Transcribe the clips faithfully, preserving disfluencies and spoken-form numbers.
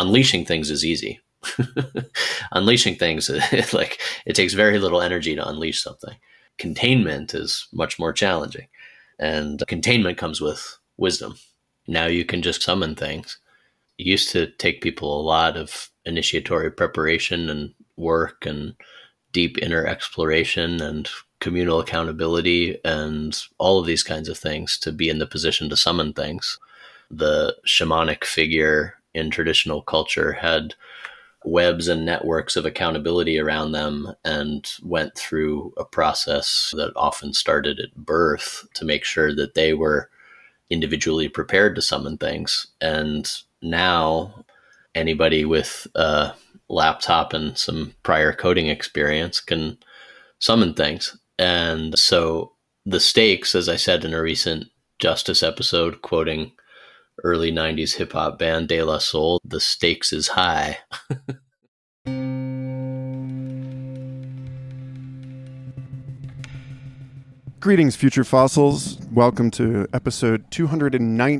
unleashing things is easy. Unleashing things, like it takes very little energy to unleash something. Containment is much more challenging. And containment comes with wisdom. Now you can just summon things. It used to take people a lot of initiatory preparation and work and deep inner exploration and communal accountability and all of these kinds of things to be in the position to summon things. The shamanic figure in traditional culture had webs and networks of accountability around them and went through a process that often started at birth to make sure that they were individually prepared to summon things. And now anybody with a laptop and some prior coding experience can summon things. And so the stakes, as I said in a recent Justice episode, quoting early nineties hip hop band De La Soul, the stakes is high. Greetings, future fossils. Welcome to episode two hundred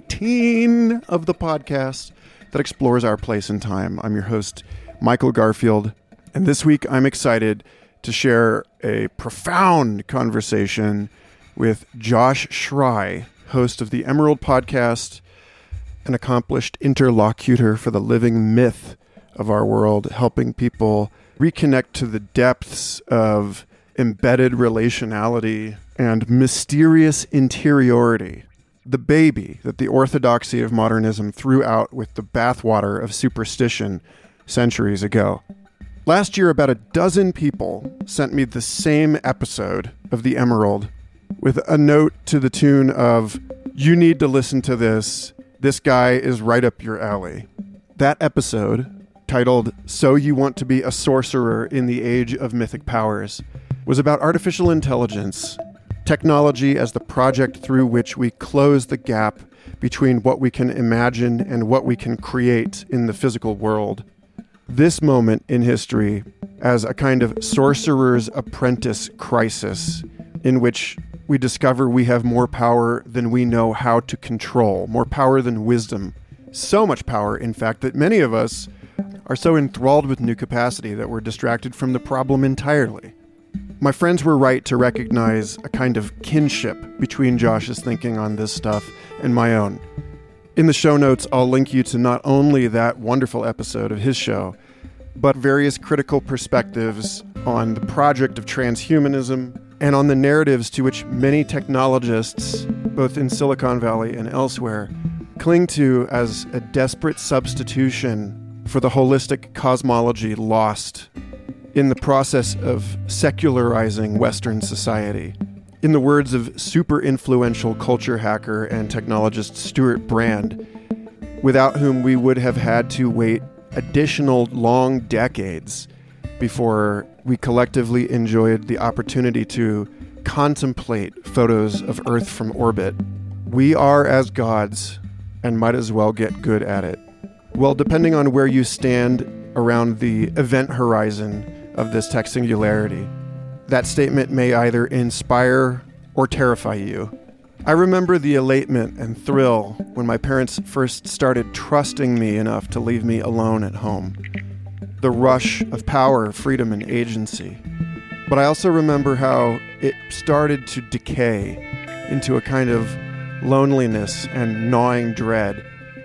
nineteen of the podcast that explores our place in time. I'm your host, Michael Garfield, and this week I'm excited to share a profound conversation with Josh Schrei, host of the Emerald Podcast, an accomplished interlocutor for the living myth of our world, helping people reconnect to the depths of embedded relationality and mysterious interiority, the baby that the orthodoxy of modernism threw out with the bathwater of superstition centuries ago. Last year, about a dozen people sent me the same episode of The Emerald with a note to the tune of, "You need to listen to this. This guy is right up your alley." That episode, titled "So You Want to Be a Sorcerer in the Age of Mythic Powers," was about artificial intelligence, technology as the project through which we close the gap between what we can imagine and what we can create in the physical world. This moment in history as a kind of sorcerer's apprentice crisis in which we discover we have more power than we know how to control, more power than wisdom. So much power, in fact, that many of us are so enthralled with new capacity that we're distracted from the problem entirely. My friends were right to recognize a kind of kinship between Josh's thinking on this stuff and my own. In the show notes, I'll link you to not only that wonderful episode of his show, but various critical perspectives on the project of transhumanism and on the narratives to which many technologists, both in Silicon Valley and elsewhere, cling to as a desperate substitution for the holistic cosmology lost in the process of secularizing Western society. In the words of super influential culture hacker and technologist Stuart Brand, without whom we would have had to wait additional long decades before we collectively enjoyed the opportunity to contemplate photos of Earth from orbit. We are as gods and might as well get good at it. Well, depending on where you stand around the event horizon of this tech singularity, that statement may either inspire or terrify you. I remember the elatement and thrill when my parents first started trusting me enough to leave me alone at home. The rush of power, freedom, and agency. But I also remember how it started to decay into a kind of loneliness and gnawing dread,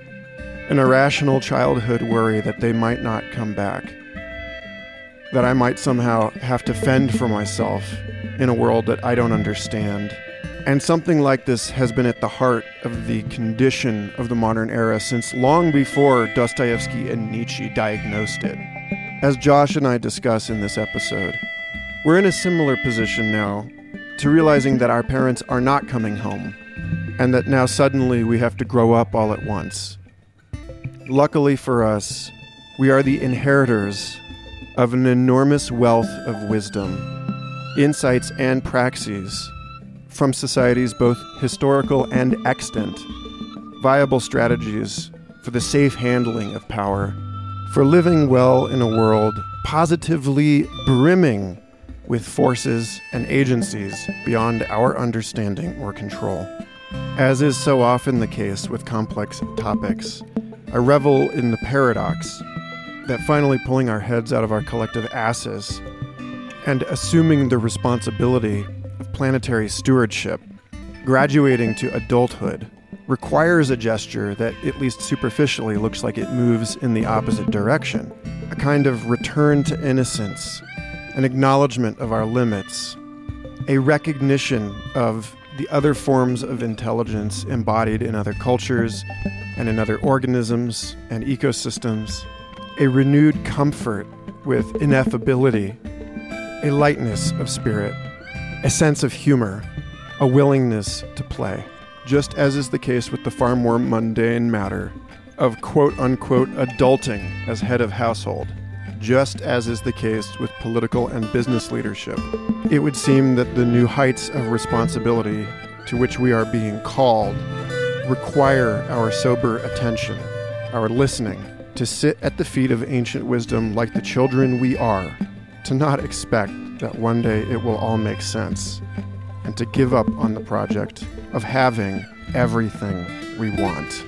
an irrational childhood worry that they might not come back, that I might somehow have to fend for myself in a world that I don't understand. And something like this has been at the heart of the condition of the modern era since long before Dostoevsky and Nietzsche diagnosed it. As Josh and I discuss in this episode, we're in a similar position now to realizing that our parents are not coming home, and that now suddenly we have to grow up all at once. Luckily for us, we are the inheritors of an enormous wealth of wisdom, insights, and praxis from societies both historical and extant, viable strategies for the safe handling of power, for living well in a world positively brimming with forces and agencies beyond our understanding or control. As is so often the case with complex topics, I revel in the paradox that finally pulling our heads out of our collective asses and assuming the responsibility of planetary stewardship, graduating to adulthood, requires a gesture that, at least superficially, looks like it moves in the opposite direction. A kind of return to innocence, an acknowledgement of our limits, a recognition of the other forms of intelligence embodied in other cultures and in other organisms and ecosystems, a renewed comfort with ineffability, a lightness of spirit, a sense of humor, a willingness to play, just as is the case with the far more mundane matter of quote-unquote adulting as head of household, just as is the case with political and business leadership. It would seem that the new heights of responsibility to which we are being called require our sober attention, our listening, to sit at the feet of ancient wisdom like the children we are, to not expect that one day it will all make sense, and to give up on the project of having everything we want.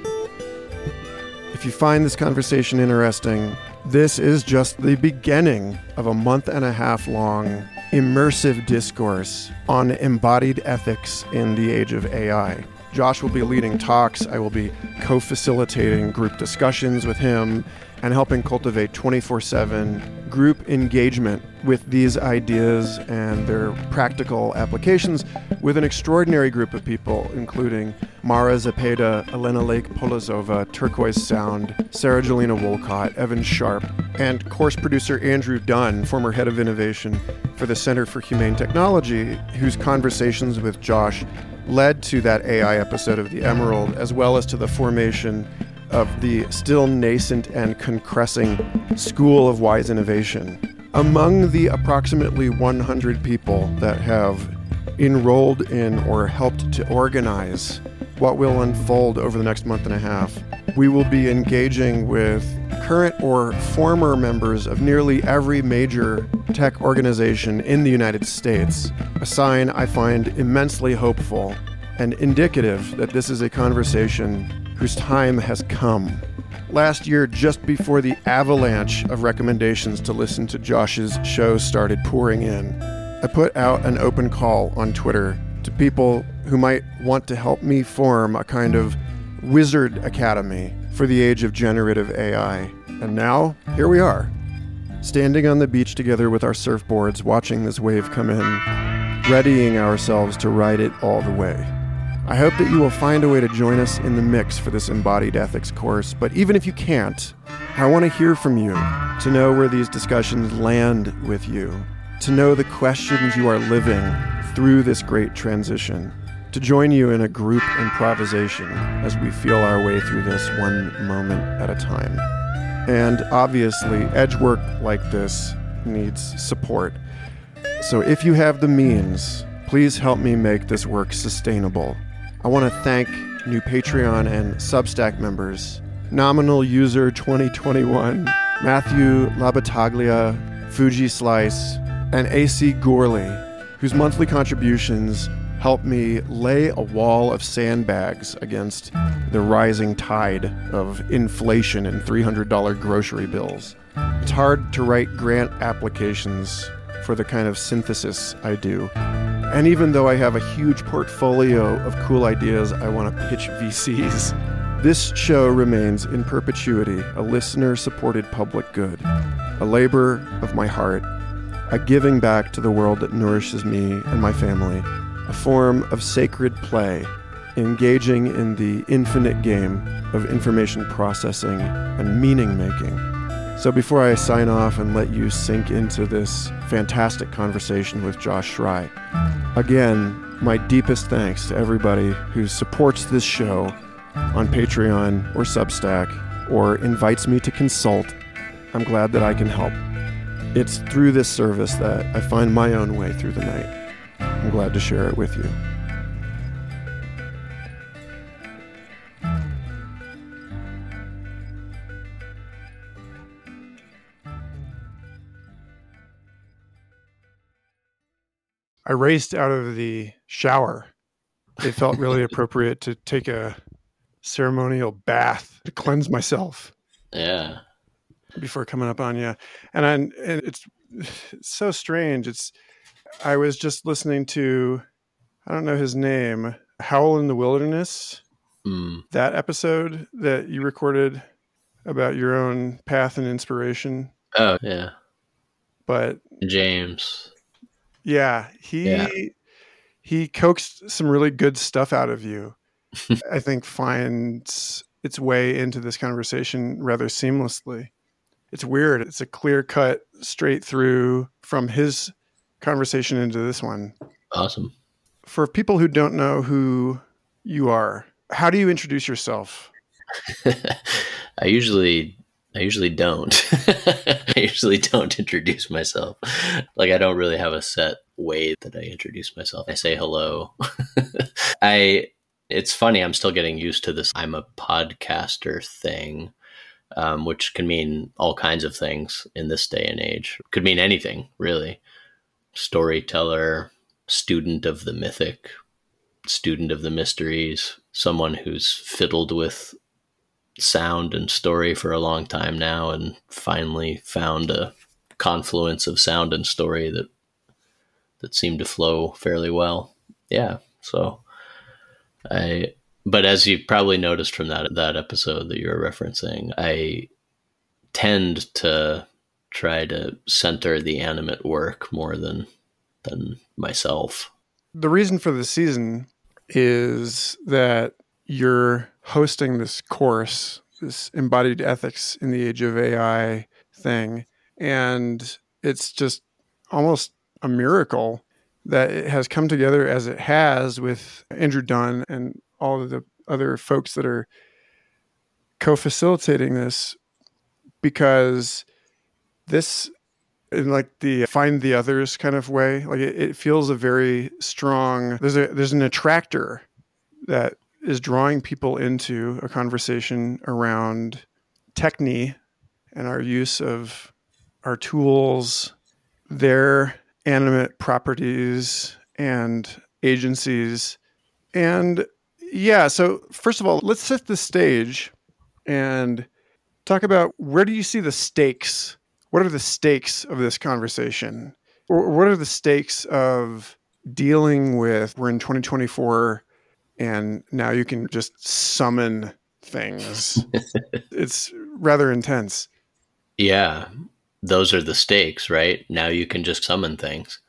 If you find this conversation interesting, this is just the beginning of a month and a half long immersive discourse on embodied ethics in the age of A I. Josh will be leading talks. I will be co-facilitating group discussions with him and helping cultivate twenty-four seven group engagement with these ideas and their practical applications with an extraordinary group of people, including Mara Zepeda, Elena Lake Polozova, Turquoise Sound, Sarah Jelena Wolcott, Evan Sharp, and course producer Andrew Dunn, former head of innovation for the Center for Humane Technology, whose conversations with Josh led to that A I episode of The Emerald, as well as to the formation of the still nascent and concressing School of Wise Innovation. Among the approximately one hundred people that have enrolled in or helped to organize what will unfold over the next month and a half, we will be engaging with current or former members of nearly every major tech organization in the United States, a sign I find immensely hopeful and indicative that this is a conversation whose time has come. Last year, just before the avalanche of recommendations to listen to Josh's show started pouring in, I put out an open call on Twitter to people who might want to help me form a kind of wizard academy for the age of generative A I. And now, here we are, standing on the beach together with our surfboards, watching this wave come in, readying ourselves to ride it all the way. I hope that you will find a way to join us in the mix for this embodied ethics course, but even if you can't, I want to hear from you, to know where these discussions land with you, to know the questions you are living through this great transition, to join you in a group improvisation as we feel our way through this one moment at a time. And obviously, edge work like this needs support. So if you have the means, please help me make this work sustainable. I want to thank new Patreon and Substack members, Nominal User twenty twenty-one, Matthew Labataglia, Fuji Slice, and A C Gorley, whose monthly contributions help me lay a wall of sandbags against the rising tide of inflation and three hundred dollars grocery bills. It's hard to write grant applications for the kind of synthesis I do. And even though I have a huge portfolio of cool ideas I want to pitch V Cs, this show remains in perpetuity a listener-supported public good, a labor of my heart, a giving back to the world that nourishes me and my family, a form of sacred play, engaging in the infinite game of information processing and meaning-making. So before I sign off and let you sink into this fantastic conversation with Josh Schrei, again, my deepest thanks to everybody who supports this show on Patreon or Substack or invites me to consult. I'm glad that I can help. It's through this service that I find my own way through the night. I'm glad to share it with you. I raced out of the shower. It felt really appropriate to take a ceremonial bath to cleanse myself. Yeah. Before coming up on you. And I, and it's, it's so strange. It's, I was just listening to, I don't know his name, Howl in the Wilderness, Mm. that episode that you recorded about your own path and inspiration. Oh, yeah. But James. Yeah, he Yeah. he coaxed some really good stuff out of you. I think finds its way into this conversation rather seamlessly. It's weird. It's a clear cut straight through from his conversation into this one. Awesome. For people who don't know who you are, how do you introduce yourself? I usually I usually don't. I usually don't introduce myself. Like, I don't really have a set way that I introduce myself. I say hello. I it's funny, I'm still getting used to this I'm a podcaster thing. Um, which can mean all kinds of things in this day and age. Could mean anything, really. Storyteller, student of the mythic, student of the mysteries, someone who's fiddled with sound and story for a long time now and finally found a confluence of sound and story that that seemed to flow fairly well. Yeah, so I... But as you probably noticed from that that episode that you're referencing, I tend to try to center the animate work more than than myself. The reason for this season is that you're hosting this course, this embodied ethics in the age of A I thing, and it's just almost a miracle that it has come together as it has with Andrew Dunn and all of the other folks that are co-facilitating this, because this, in like the find the others kind of way, like it, it feels a very strong, there's a there's an attractor that is drawing people into a conversation around techne and our use of our tools, their animate properties and agencies. And yeah, so first of all, let's set the stage and talk about, where do you see the stakes? What are the stakes of this conversation? Or what are the stakes of dealing with, we're in twenty twenty-four and now you can just summon things. It's rather intense. Yeah, those are the stakes, right? Now you can just summon things.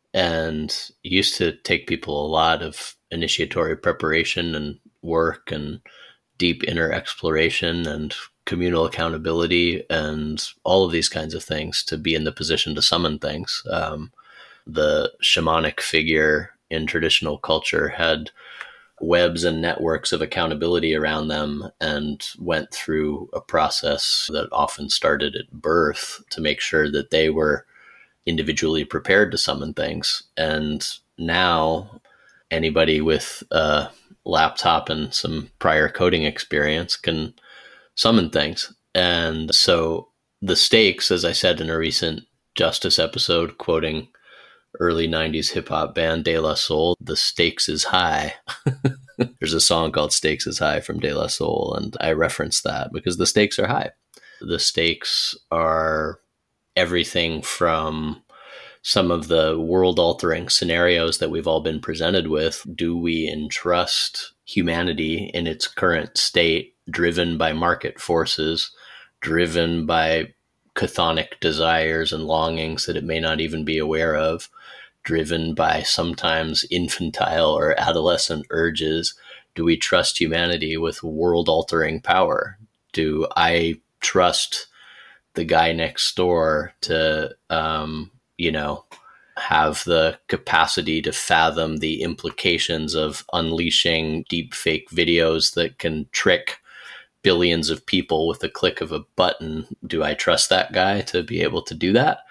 And it used to take people a lot of initiatory preparation and work and deep inner exploration and communal accountability and all of these kinds of things to be in the position to summon things. Um, the shamanic figure in traditional culture had webs and networks of accountability around them and went through a process that often started at birth to make sure that they were individually prepared to summon things. And now anybody with a laptop and some prior coding experience can summon things. And so the stakes, as I said in a recent Justice episode, quoting early nineties hip hop band De La Soul, the stakes is high. There's a song called Stakes is High from De La Soul, and I reference that because the stakes are high. The stakes are everything from some of the world-altering scenarios that we've all been presented with. Do we entrust humanity in its current state, driven by market forces, driven by chthonic desires and longings that it may not even be aware of, driven by sometimes infantile or adolescent urges? Do we trust humanity with world-altering power? Do I trust the guy next door to, um, you know, have the capacity to fathom the implications of unleashing deep fake videos that can trick billions of people with a click of a button? Do I trust that guy to be able to do that?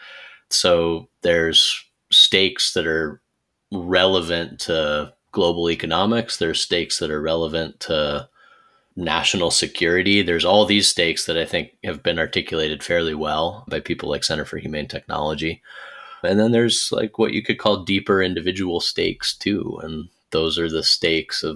So there's stakes that are relevant to global economics. There's stakes that are relevant to national security. There's all these stakes that I think have been articulated fairly well by people like Center for Humane Technology. And then there's like what you could call deeper individual stakes too. And those are the stakes of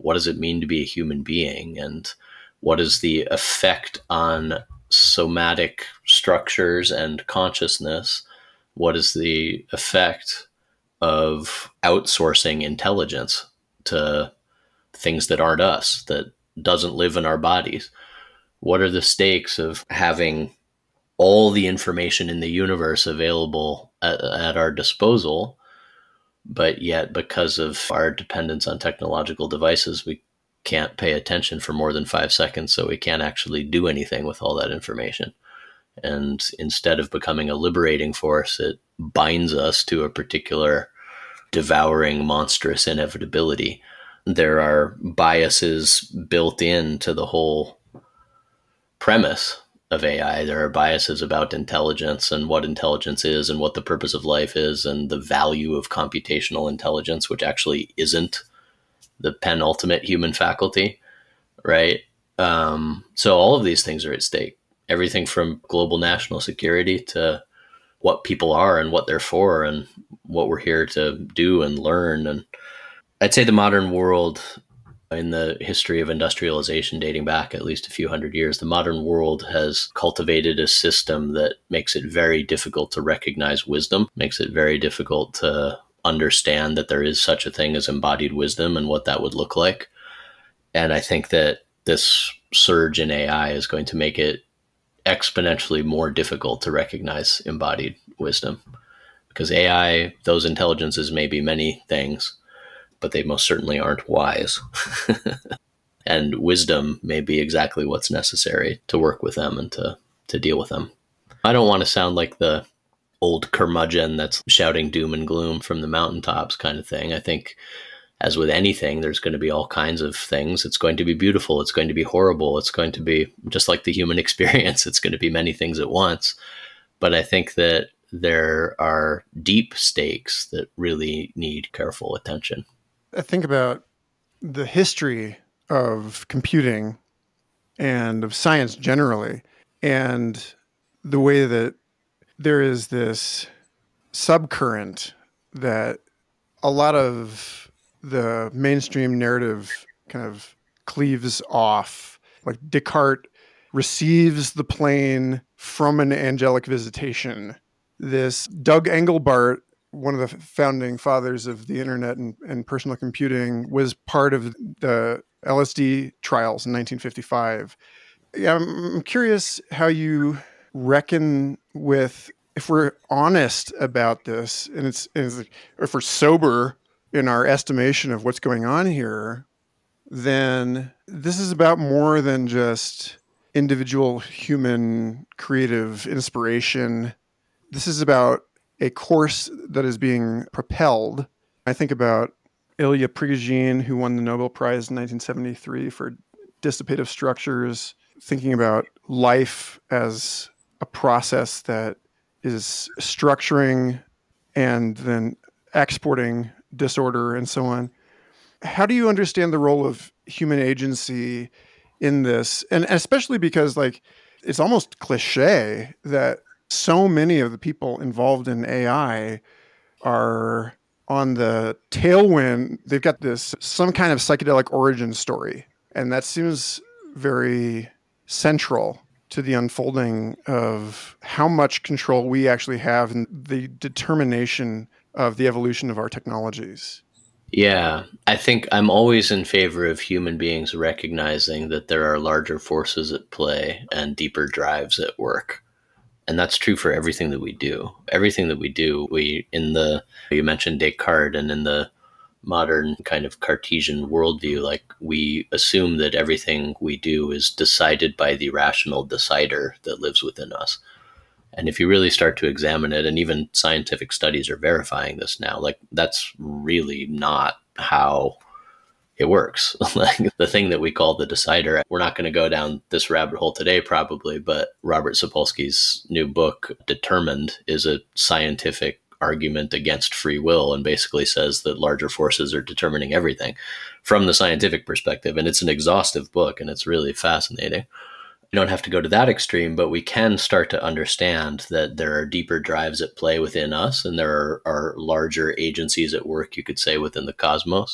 what does it mean to be a human being, and what is the effect on somatic structures and consciousness? What is the effect of outsourcing intelligence to things that aren't us, that doesn't live in our bodies? What are the stakes of having all the information in the universe available at, at our disposal, but yet because of our dependence on technological devices, we can't pay attention for more than five seconds, so we can't actually do anything with all that information. And instead of becoming a liberating force, it binds us to a particular devouring, monstrous inevitability. There are biases built into the whole premise of A I. There are biases about intelligence and what intelligence is and what the purpose of life is and the value of computational intelligence, which actually isn't the penultimate human faculty, right? Um, so all of these things are at stake. Everything from global national security to what people are and what they're for and what we're here to do and learn. And I'd say the modern world, in the history of industrialization dating back at least a few hundred years, the modern world has cultivated a system that makes it very difficult to recognize wisdom, makes it very difficult to understand that there is such a thing as embodied wisdom and what that would look like. And I think that this surge in A I is going to make it exponentially more difficult to recognize embodied wisdom, because A I, those intelligences may be many things, but they most certainly aren't wise. And wisdom may be exactly what's necessary to work with them and to, to deal with them. I don't want to sound like the old curmudgeon that's shouting doom and gloom from the mountaintops kind of thing. I think, as with anything, there's going to be all kinds of things. It's going to be beautiful. It's going to be horrible. It's going to be just like the human experience. It's going to be many things at once. But I think that there are deep stakes that really need careful attention. I think about the history of computing and of science generally, and the way that there is this subcurrent that a lot of the mainstream narrative kind of cleaves off. Like Descartes receives the plane from an angelic visitation. This Doug Engelbart, one of the founding fathers of the internet and, and personal computing, was part of the L S D trials in nineteen fifty-five. Yeah, I'm curious how you reckon with, if we're honest about this, and it's, it's if we're sober in our estimation of what's going on here, then this is about more than just individual human creative inspiration. This is about a course that is being propelled. I think about Ilya Prigogine, who won the Nobel Prize in nineteen seventy-three for dissipative structures, thinking about life as a process that is structuring and then exporting disorder and so on. How do you understand the role of human agency in this? And especially because, like, it's almost cliche that so many of the people involved in A I are on the tailwind. They've got this, some kind of psychedelic origin story. And that seems very central to the unfolding of how much control we actually have in the determination of the evolution of our technologies. Yeah, I think I'm always in favor of human beings recognizing that there are larger forces at play and deeper drives at work. And that's true for everything that we do. Everything that we do, we, in the, you mentioned Descartes, and in the modern kind of Cartesian worldview, like, we assume that everything we do is decided by the rational decider that lives within us. And if you really start to examine it, and even scientific studies are verifying this now, like, that's really not how it works. Like, the thing that we call the decider, we're not going to go down this rabbit hole today probably, but Robert Sapolsky's new book, Determined, is a scientific argument against free will, and basically says that larger forces are determining everything from the scientific perspective. And it's an exhaustive book, and it's really fascinating. We don't have to go to that extreme, but we can start to understand that there are deeper drives at play within us, and there are, are larger agencies at work, you could say, within the cosmos.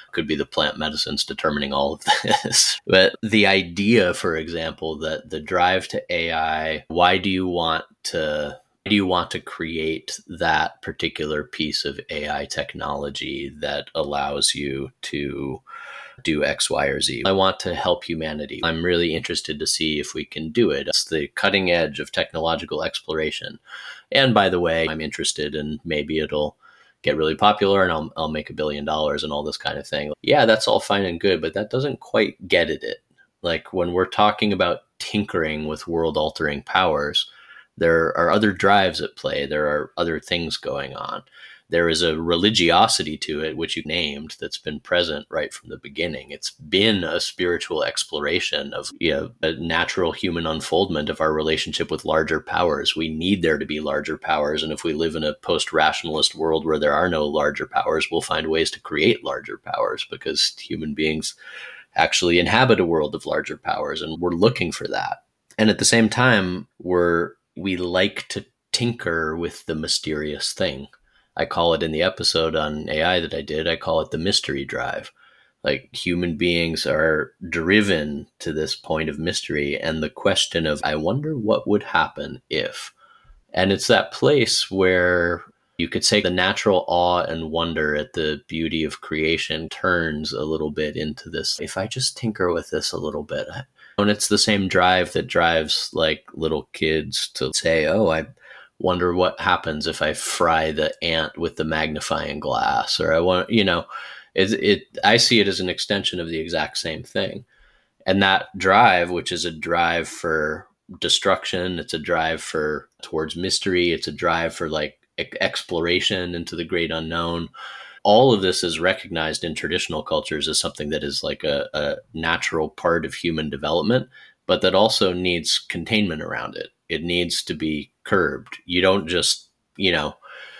Could be the plant medicines determining all of this. But the idea, for example, that the drive to A I, why do you want to do you want to create that particular piece of A I technology that allows you to do X, Y, or Z? I want to help humanity. I'm really interested to see if we can do it. It's the cutting edge of technological exploration. And by the way, I'm interested in maybe it'll get really popular and I'll, I'll make a billion dollars and all this kind of thing. Yeah, that's all fine and good, but that doesn't quite get at it. Like when we're talking about tinkering with world altering powers, there are other drives at play. There are other things going on. There is a religiosity to it, which you named, that's been present right from the beginning. It's been a spiritual exploration of, you know, a natural human unfoldment of our relationship with larger powers. We need there to be larger powers. And if we live in a post-rationalist world where there are no larger powers, we'll find ways to create larger powers because human beings actually inhabit a world of larger powers. And we're looking for that. And at the same time, we're, we like to tinker with the mysterious thing. I call it in the episode on A I that I did, I call it the mystery drive. Like human beings are driven to this point of mystery and the question of, I wonder what would happen if. And it's that place where you could say the natural awe and wonder at the beauty of creation turns a little bit into this, if I just tinker with this a little bit. And it's the same drive that drives like little kids to say, oh, I wonder what happens if I fry the ant with the magnifying glass, or I want, you know, it, it, I see it as an extension of the exact same thing. And that drive, which is a drive for destruction, it's a drive for towards mystery, it's a drive for like e- exploration into the great unknown. All of this is recognized in traditional cultures as something that is like a, a natural part of human development, but that also needs containment around it. It needs to be curbed. You don't just, you know,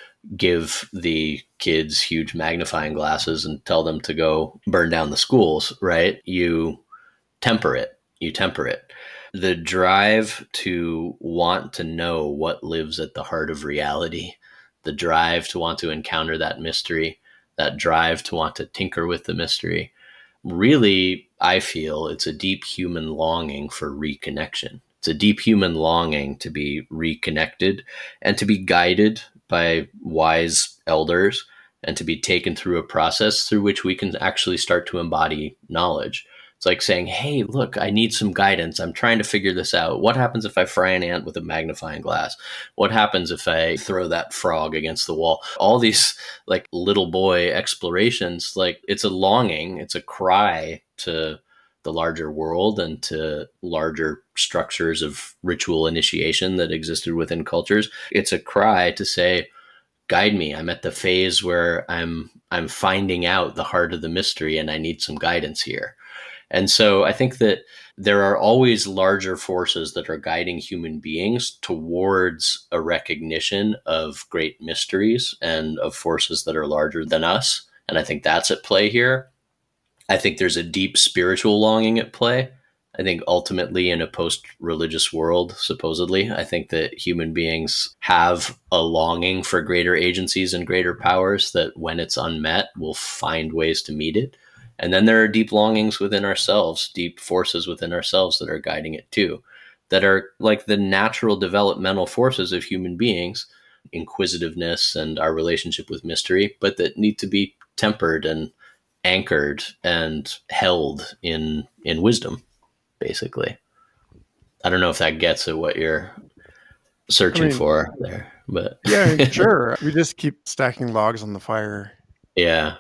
give the kids huge magnifying glasses and tell them to go burn down the schools, right? You temper it. You temper it. The drive to want to know what lives at the heart of reality, the drive to want to encounter that mystery, that drive to want to tinker with the mystery, really, I feel it's a deep human longing for reconnection. It's a deep human longing to be reconnected and to be guided by wise elders and to be taken through a process through which we can actually start to embody knowledge. It's like saying, hey, look, I need some guidance. I'm trying to figure this out. What happens if I fry an ant with a magnifying glass? What happens if I throw that frog against the wall? All these like little boy explorations, like it's a longing, it's a cry to the larger world and to larger structures of ritual initiation that existed within cultures. It's a cry to say, guide me. I'm at the phase where I'm I'm finding out the heart of the mystery and I need some guidance here. And so I think that there are always larger forces that are guiding human beings towards a recognition of great mysteries and of forces that are larger than us. And I think that's at play here. I think there's a deep spiritual longing at play. I think ultimately in a post-religious world, supposedly, I think that human beings have a longing for greater agencies and greater powers that when it's unmet, we'll find ways to meet it. And then there are deep longings within ourselves, deep forces within ourselves that are guiding it too, that are like the natural developmental forces of human beings, inquisitiveness and our relationship with mystery, but that need to be tempered and anchored and held in in wisdom, basically. I don't know if that gets at what you're searching I mean, for there, but yeah, sure. We just keep stacking logs on the fire. Yeah.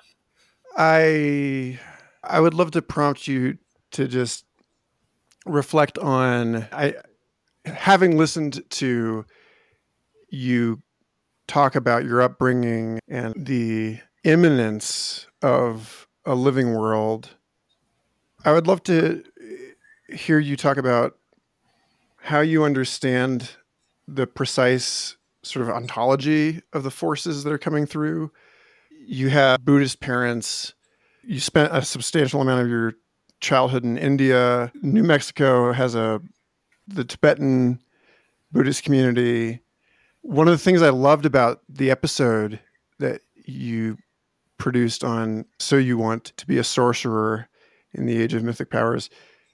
I I would love to prompt you to just reflect on I having listened to you talk about your upbringing and the imminence of a living world. I would love to hear you talk about how you understand the precise sort of ontology of the forces that are coming through. You have Buddhist parents. You spent a substantial amount of your childhood in India. New Mexico has a the Tibetan Buddhist community. One of the things I loved about the episode that you produced on So You Want to Be a Sorcerer in the Age of Mythic Powers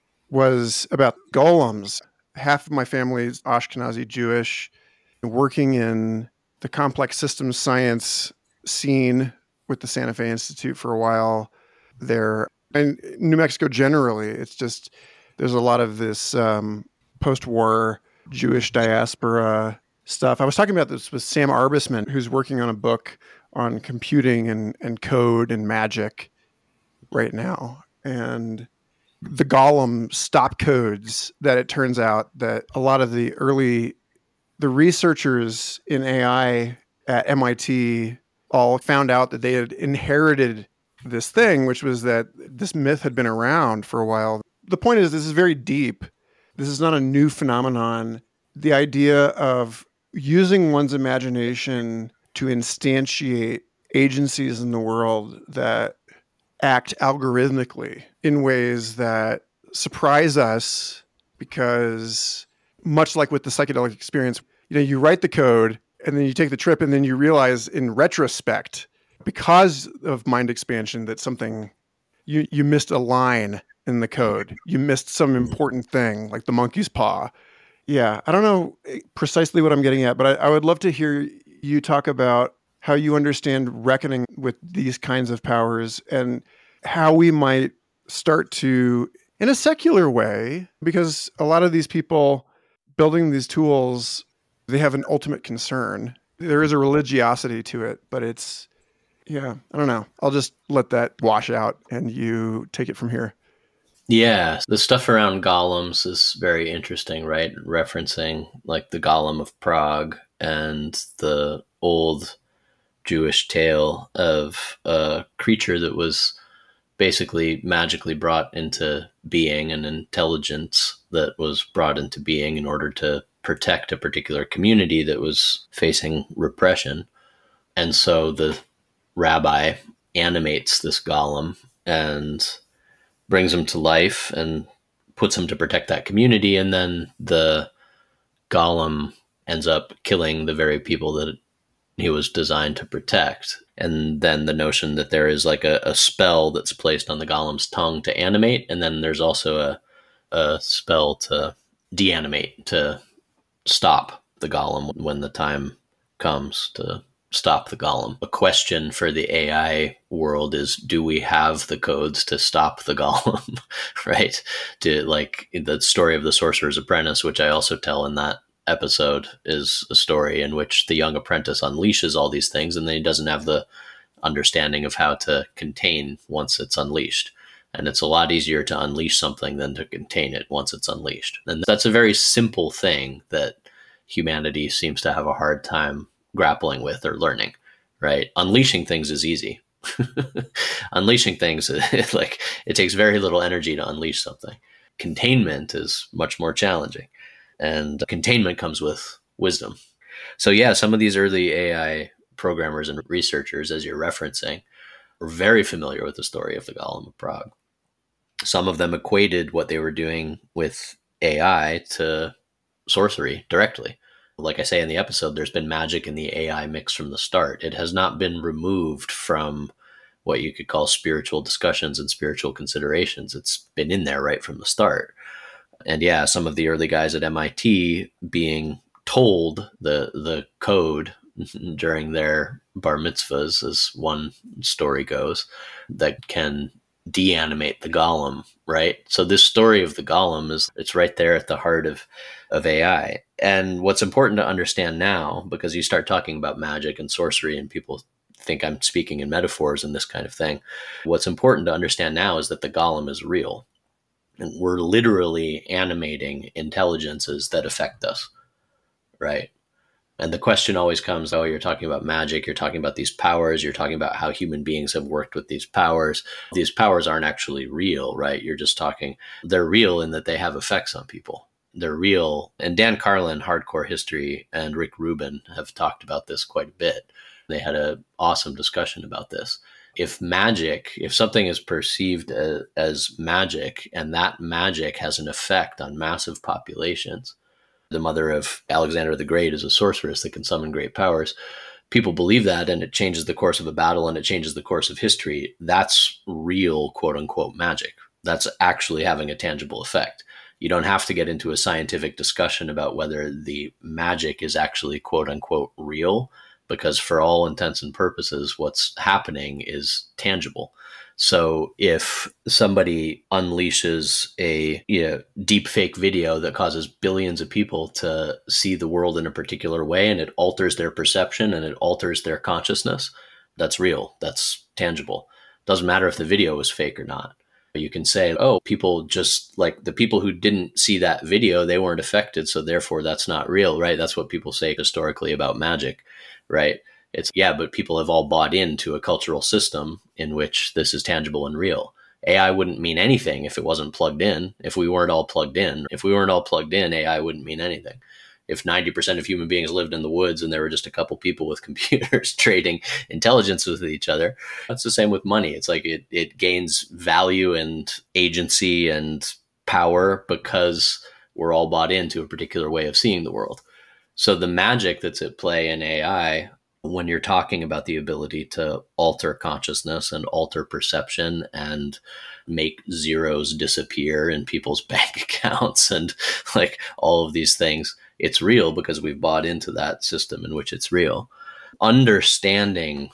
was about golems. Half of my family is Ashkenazi Jewish, working in the complex systems science scene with the Santa Fe Institute for a while there. And New Mexico generally, it's just, there's a lot of this um, post-war Jewish diaspora stuff. I was talking about this with Sam Arbesman, who's working on a book on computing and, and code and magic right now. And the Golem stop codes that it turns out that a lot of the early, the researchers in A I at M I T all found out that they had inherited this thing, which was that this myth had been around for a while. The point is, this is very deep. This is not a new phenomenon. The idea of using one's imagination to instantiate agencies in the world that act algorithmically in ways that surprise us, because much like with the psychedelic experience, you know, you write the code and then you take the trip and then you realize in retrospect, because of mind expansion, that something, you, you missed a line in the code. You missed some important thing, like the monkey's paw. Yeah, I don't know precisely what I'm getting at, but I, I would love to hear you talk about how you understand reckoning with these kinds of powers and how we might start to, in a secular way, because a lot of these people building these tools, they have an ultimate concern. There is a religiosity to it, but it's, yeah, I don't know. I'll just let that wash out and you take it from here. Yeah, the stuff around golems is very interesting, right? Referencing like the Golem of Prague and the old Jewish tale of a creature that was basically magically brought into being, an intelligence that was brought into being in order to protect a particular community that was facing repression. And so the rabbi animates this golem and brings him to life and puts him to protect that community. And then the golem ends up killing the very people that he was designed to protect. And then the notion that there is like a, a spell that's placed on the golem's tongue to animate. And then there's also a, a spell to deanimate, to stop the golem when the time comes to stop the golem. A question for the A I world is, do we have the codes to stop the golem, right? To like the story of the Sorcerer's Apprentice, which I also tell in that episode, is a story in which the young apprentice unleashes all these things and then he doesn't have the understanding of how to contain once it's unleashed. And it's a lot easier to unleash something than to contain it once it's unleashed. And that's a very simple thing that humanity seems to have a hard time grappling with or learning, right? Unleashing things is easy. Unleashing things, like it takes very little energy to unleash something. Containment is much more challenging. And containment comes with wisdom. So yeah, some of these early A I programmers and researchers, as you're referencing, were very familiar with the story of the Golem of Prague. Some of them equated what they were doing with A I to sorcery directly. Like I say in the episode, there's been magic in the A I mix from the start. It has not been removed from what you could call spiritual discussions and spiritual considerations. It's been in there right from the start. And yeah, some of the early guys at M I T being told the the code during their bar mitzvahs, as one story goes, that can deanimate the golem, right? So this story of the golem is, it's right there at the heart of, of A I. And what's important to understand now, because you start talking about magic and sorcery and people think I'm speaking in metaphors and this kind of thing, what's important to understand now is that the golem is real. And we're literally animating intelligences that affect us, right? And the question always comes, oh, you're talking about magic, you're talking about these powers, you're talking about how human beings have worked with these powers. These powers aren't actually real, right? You're just talking, they're real in that they have effects on people. They're real. And Dan Carlin, Hardcore History, and Rick Rubin have talked about this quite a bit. They had an awesome discussion about this. If magic, if something is perceived as, as magic, and that magic has an effect on massive populations, the mother of Alexander the Great is a sorceress that can summon great powers. people believe that and it changes the course of a battle and it changes the course of history, that's real quote unquote magic. That's actually having a tangible effect. You don't have to get into a scientific discussion about whether the magic is actually quote unquote real, because for all intents and purposes, what's happening is tangible. So if somebody unleashes a you know, deep fake video that causes billions of people to see the world in a particular way and it alters their perception and it alters their consciousness, that's real. That's tangible. Doesn't matter if the video is fake or not. You can say, oh, people just like the people who didn't see that video, they weren't affected. So therefore that's not real, right? That's what people say historically about magic, right? It's, yeah, but people have all bought into a cultural system in which this is tangible and real. A I wouldn't mean anything if it wasn't plugged in, if we weren't all plugged in. If we weren't all plugged in, A I wouldn't mean anything. If ninety percent of human beings lived in the woods and there were just a couple people with computers trading intelligence with each other, that's the same with money. It's like it, it gains value and agency and power because we're all bought into a particular way of seeing the world. So the magic that's at play in A I, when you're talking about the ability to alter consciousness and alter perception and make zeros disappear in people's bank accounts and like all of these things, it's real because we've bought into that system in which it's real. Understanding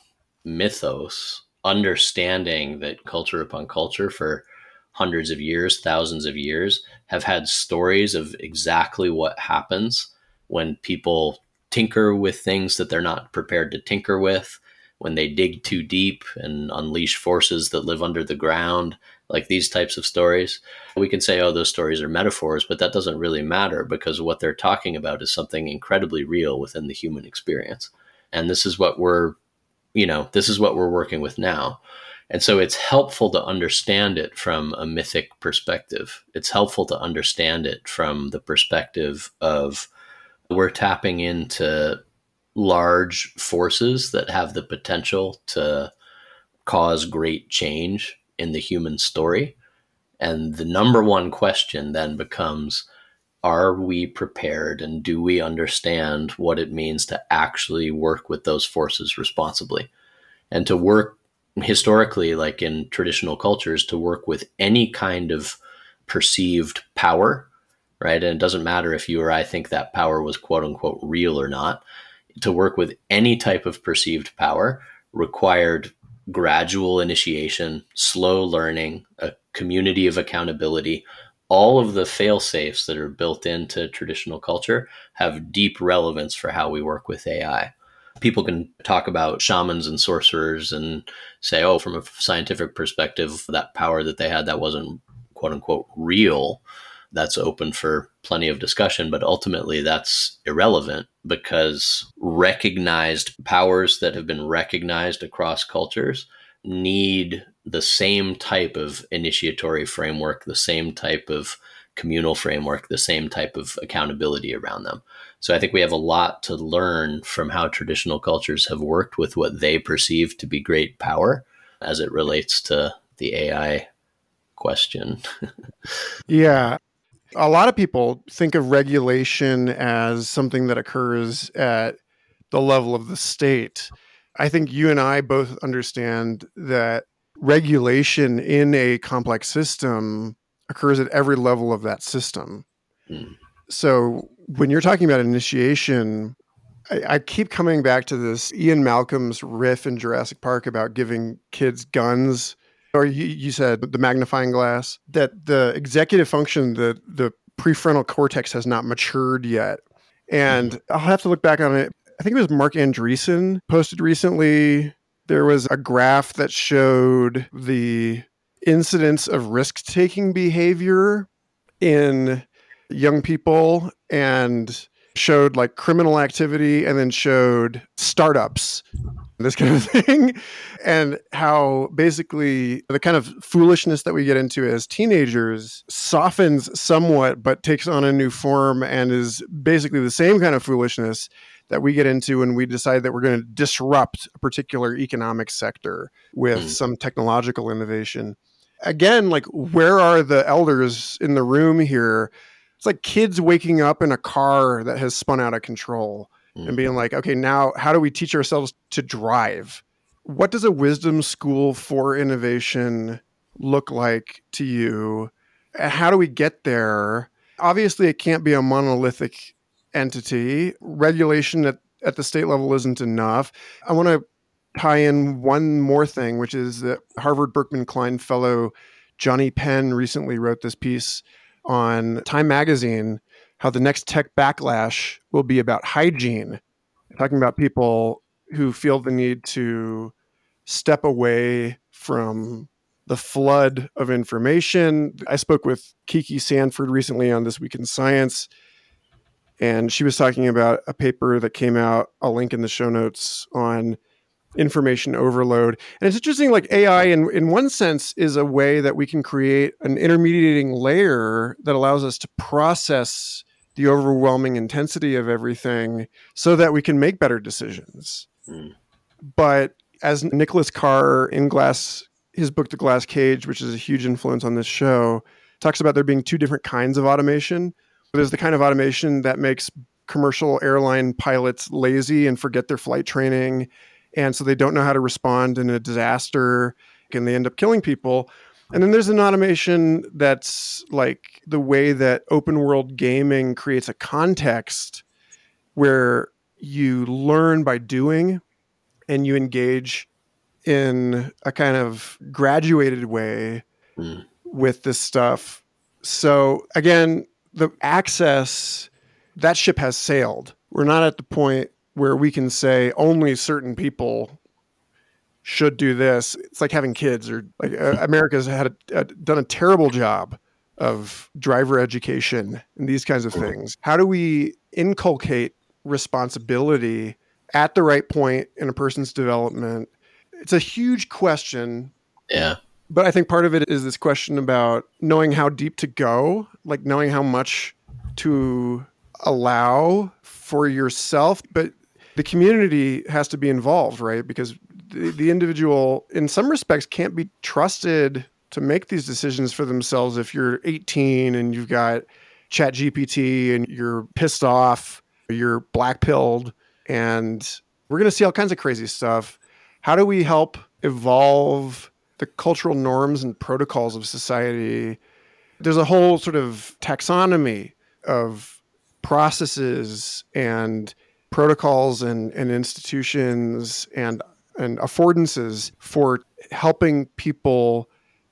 mythos, understanding that culture upon culture for hundreds of years, thousands of years, have had stories of exactly what happens when people tinker with things that they're not prepared to tinker with, when they dig too deep and unleash forces that live under the ground, like these types of stories. We can say, oh, those stories are metaphors, but that doesn't really matter because what they're talking about is something incredibly real within the human experience. And this is what we're, you know, this is what we're working with now. And so it's helpful to understand it from a mythic perspective. It's helpful to understand it from the perspective of we're tapping into large forces that have the potential to cause great change in the human story. And the number one question then becomes, are we prepared and do we understand what it means to actually work with those forces responsibly? And to work historically, like in traditional cultures, to work with any kind of perceived power, right? And it doesn't matter if you or I think that power was quote unquote real or not. To work with any type of perceived power required gradual initiation, slow learning, a community of accountability. All of the fail-safes that are built into traditional culture have deep relevance for how we work with A I. People can talk about shamans and sorcerers and say, oh, from a scientific perspective, that power that they had, that wasn't quote unquote real. That's open for plenty of discussion, but ultimately that's irrelevant because recognized powers that have been recognized across cultures need the same type of initiatory framework, the same type of communal framework, the same type of accountability around them. So I think we have a lot to learn from how traditional cultures have worked with what they perceive to be great power as it relates to the A I question. Yeah. A lot of people think of regulation as something that occurs at the level of the state. I think you and I both understand that regulation in a complex system occurs at every level of that system. Mm. So when you're talking about initiation, I, I keep coming back to this Ian Malcolm's riff in Jurassic Park about giving kids guns. Or you, you said the magnifying glass, that the executive function, the, the prefrontal cortex has not matured yet. And I'll have to look back on it. I think it was Mark Andreessen posted recently. There was a graph that showed the incidence of risk-taking behavior in young people and showed like criminal activity and then showed startups, this kind of thing, and how basically the kind of foolishness that we get into as teenagers softens somewhat, but takes on a new form and is basically the same kind of foolishness that we get into when we decide that we're going to disrupt a particular economic sector with mm. some technological innovation. Again, like, where are the elders in the room here? It's like kids waking up in a car that has spun out of control. mm. and being like, okay, now how do we teach ourselves to drive? What does a wisdom school for innovation look like to you? How do we get there? Obviously, it can't be a monolithic entity. Regulation at, at the state level isn't enough. I want to tie in one more thing, which is that Harvard Berkman Klein fellow Johnny Penn recently wrote this piece on Time Magazine, how the next tech backlash will be about hygiene, talking about people who feel the need to step away from the flood of information. I spoke with Kiki Sanford recently on This Week in Science, and she was talking about a paper that came out, I'll link in the show notes, on information overload. And it's interesting, like A I in, in one sense is a way that we can create an intermediating layer that allows us to process the overwhelming intensity of everything so that we can make better decisions. Mm. But as Nicholas Carr in Glass, his book, The Glass Cage, which is a huge influence on this show, talks about there being two different kinds of automation. There's the kind of automation that makes commercial airline pilots lazy and forget their flight training. And so they don't know how to respond in a disaster and they end up killing people. And then there's an automation that's like the way that open world gaming creates a context where you learn by doing and you engage in a kind of graduated way mm. with this stuff. So again, the access, that ship has sailed. We're not at the point where we can say only certain people should do this. It's like having kids, or like uh, America's had a, a, done a terrible job of driver education and these kinds of things. How do we inculcate responsibility at the right point in a person's development? It's a huge question. Yeah. But I think part of it is this question about knowing how deep to go, like knowing how much to allow for yourself, but the community has to be involved, right? Because the, the individual, in some respects, can't be trusted to make these decisions for themselves. If you're eighteen and you've got Chat G P T and you're pissed off, you're black-pilled, and we're going to see all kinds of crazy stuff. How do we help evolve the cultural norms and protocols of society? There's a whole sort of taxonomy of processes and protocols and, and institutions and, and affordances for helping people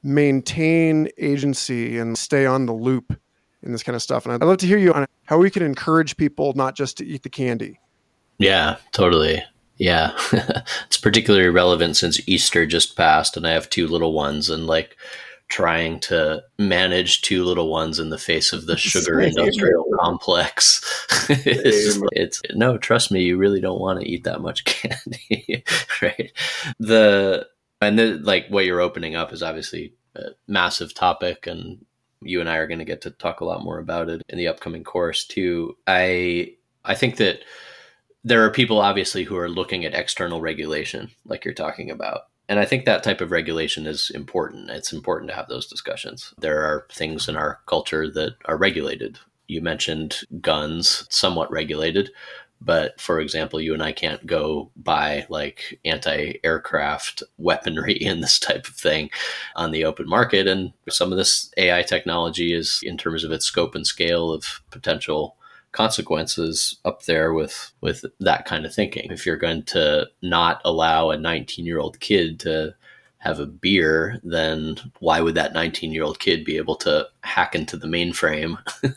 maintain agency and stay on the loop in this kind of stuff. And I'd love to hear you on how we can encourage people not just to eat the candy. Yeah, totally. Yeah. It's particularly relevant since Easter just passed and I have two little ones, and like trying to manage two little ones in the face of the sugar industrial complex. it's, it's no, trust me, you really don't want to eat that much candy. Right. The, and the, like what you're opening up is obviously a massive topic, and you and I are going to get to talk a lot more about it in the upcoming course too. I, I think that there are people obviously who are looking at external regulation like you're talking about. And I think that type of regulation is important. It's important to have those discussions. There are things in our culture that are regulated. You mentioned guns, somewhat regulated. But for example, you and I can't go buy like anti-aircraft weaponry and this type of thing on the open market. And some of this A I technology is, in terms of its scope and scale of potential consequences, up there with with that kind of thinking. If you're going to not allow a nineteen year old kid to have a beer, then why would that nineteen year old kid be able to hack into the mainframe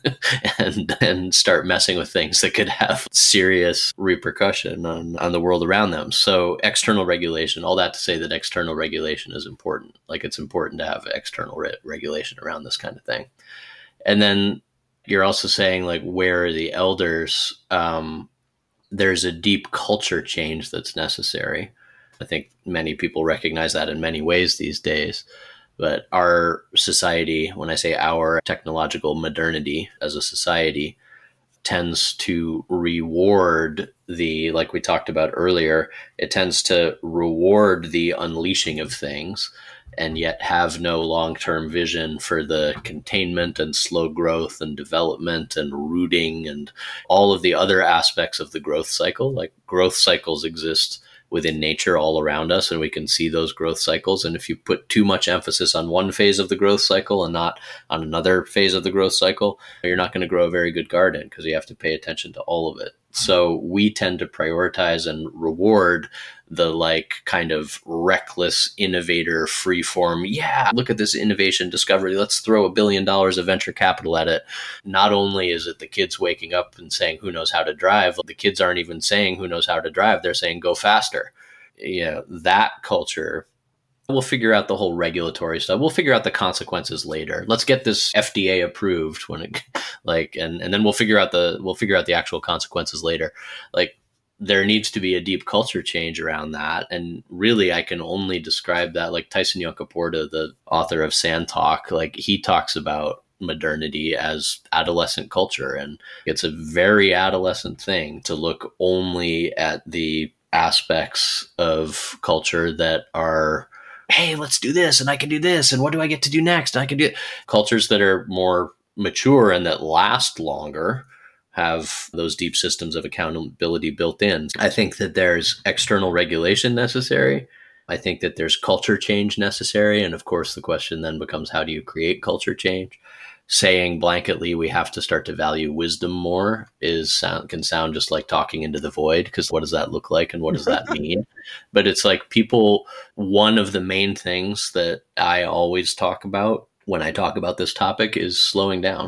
and and start messing with things that could have serious repercussion on, on the world around them? So external regulation, all that to say that external regulation is important. Like it's important to have external re- regulation around this kind of thing. And then you're also saying, like, where are the elders? Um, there's a deep culture change that's necessary. I think many people recognize that in many ways these days. But our society, when I say our, technological modernity as a society, tends to reward the, like we talked about earlier, it tends to reward the unleashing of things and yet have no long-term vision for the containment and slow growth and development and rooting and all of the other aspects of the growth cycle. Like growth cycles exist within nature all around us, and we can see those growth cycles. And if you put too much emphasis on one phase of the growth cycle and not on another phase of the growth cycle, you're not going to grow a very good garden because you have to pay attention to all of it. So we tend to prioritize and reward the like kind of reckless innovator freeform. Yeah, look at this innovation discovery. Let's throw a billion dollars of venture capital at it. Not only is it the kids waking up and saying, who knows how to drive? The kids aren't even saying who knows how to drive. They're saying go faster. You know, that culture, we'll figure out the whole regulatory stuff. We'll figure out the consequences later. Let's get this F D A approved when it like, and, and then we'll figure out the, we'll figure out the actual consequences later. Like, there needs to be a deep culture change around that. And really, I can only describe that like Tyson Yunkaporta, the author of Sand Talk, like he talks about modernity as adolescent culture. And it's a very adolescent thing to look only at the aspects of culture that are, hey, let's do this and I can do this. And what do I get to do next? I can do it. Cultures that are more mature and that last longer have those deep systems of accountability built in. I think that there's external regulation necessary. I think that there's culture change necessary. And of course, the question then becomes, how do you create culture change? Saying blanketly, we have to start to value wisdom more is sound, can sound just like talking into the void, because what does that look like and what does that mean? But it's like people, one of the main things that I always talk about when I talk about this topic is slowing down.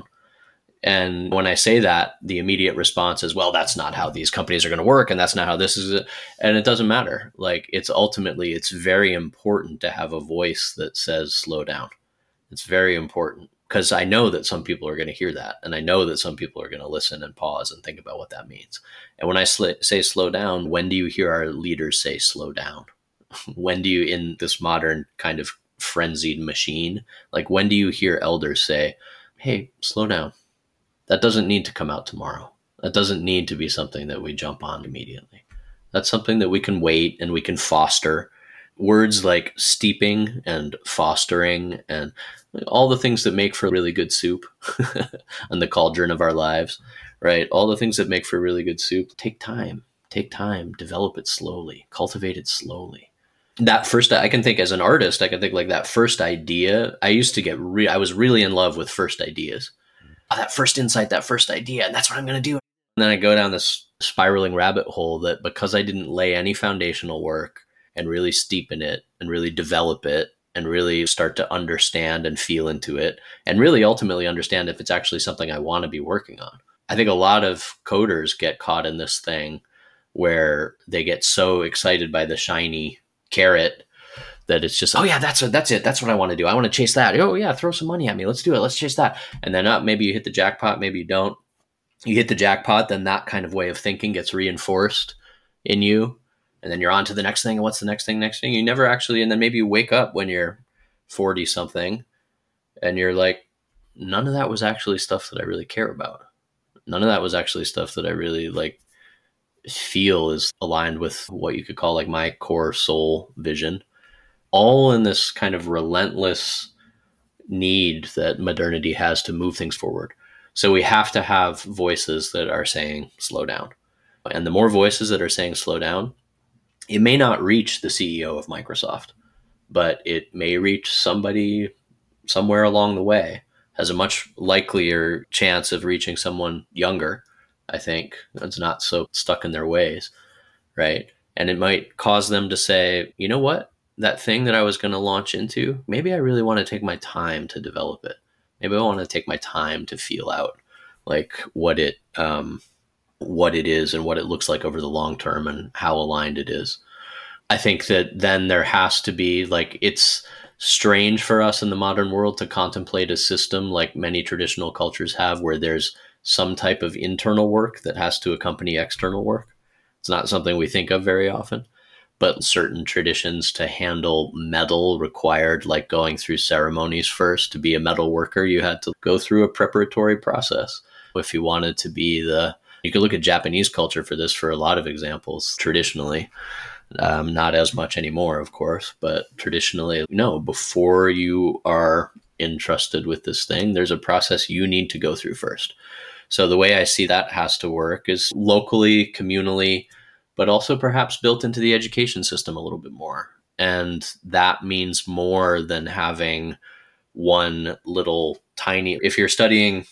And when I say that, the immediate response is, well, that's not how these companies are going to work. And that's not how this is. And it doesn't matter. Like, it's ultimately, it's very important to have a voice that says slow down. It's very important, because I know that some people are going to hear that. And I know that some people are going to listen and pause and think about what that means. And when I sl- say slow down, when do you hear our leaders say slow down? When do you, in this modern kind of frenzied machine, like when do you hear elders say, hey, slow down? That doesn't need to come out tomorrow. That doesn't need to be something that we jump on immediately. That's something that we can wait and we can foster. Words like steeping and fostering and all the things that make for really good soup on the cauldron of our lives, right? All the things that make for really good soup take time. Take time, develop it slowly, cultivate it slowly. That first, I can think as an artist, I can think like that first idea. I used to get, re- I was really in love with first ideas. Oh, that first insight, that first idea, and that's what I'm going to do. And then I go down this spiraling rabbit hole that, because I didn't lay any foundational work and really steepen it and really develop it and really start to understand and feel into it and really ultimately understand if it's actually something I want to be working on. I think a lot of coders get caught in this thing where they get so excited by the shiny carrot that it's just, oh yeah, that's a, that's it. That's what I want to do. I want to chase that. Oh yeah, throw some money at me. Let's do it. Let's chase that. And then uh, maybe you hit the jackpot, maybe you don't. You hit the jackpot, then that kind of way of thinking gets reinforced in you. And then you're on to the next thing. And what's the next thing, next thing? You never actually, and then maybe you wake up when you're forty something and you're like, none of that was actually stuff that I really care about. None of that was actually stuff that I really like feel is aligned with what you could call like my core soul vision. All in this kind of relentless need that modernity has to move things forward. So we have to have voices that are saying slow down. And the more voices that are saying slow down, it may not reach the C E O of Microsoft, but it may reach somebody somewhere along the way. Has a much likelier chance of reaching someone younger, I think, that's not so stuck in their ways, right? And it might cause them to say, you know what? That thing that I was going to launch into, maybe I really want to take my time to develop it. Maybe I want to take my time to feel out like what it, um, what it is and what it looks like over the long term and how aligned it is. I think that then there has to be like, it's strange for us in the modern world to contemplate a system like many traditional cultures have, where there's some type of internal work that has to accompany external work. It's not something we think of very often. But certain traditions to handle metal required like going through ceremonies first. To be a metal worker, you had to go through a preparatory process. If you wanted to be the, you could look at Japanese culture for this for a lot of examples traditionally. Um, not as much anymore, of course, but traditionally, no, before you are entrusted with this thing, there's a process you need to go through first. So the way I see that has to work is locally, communally, but also perhaps built into the education system a little bit more. And that means more than having one little tiny, if you're studying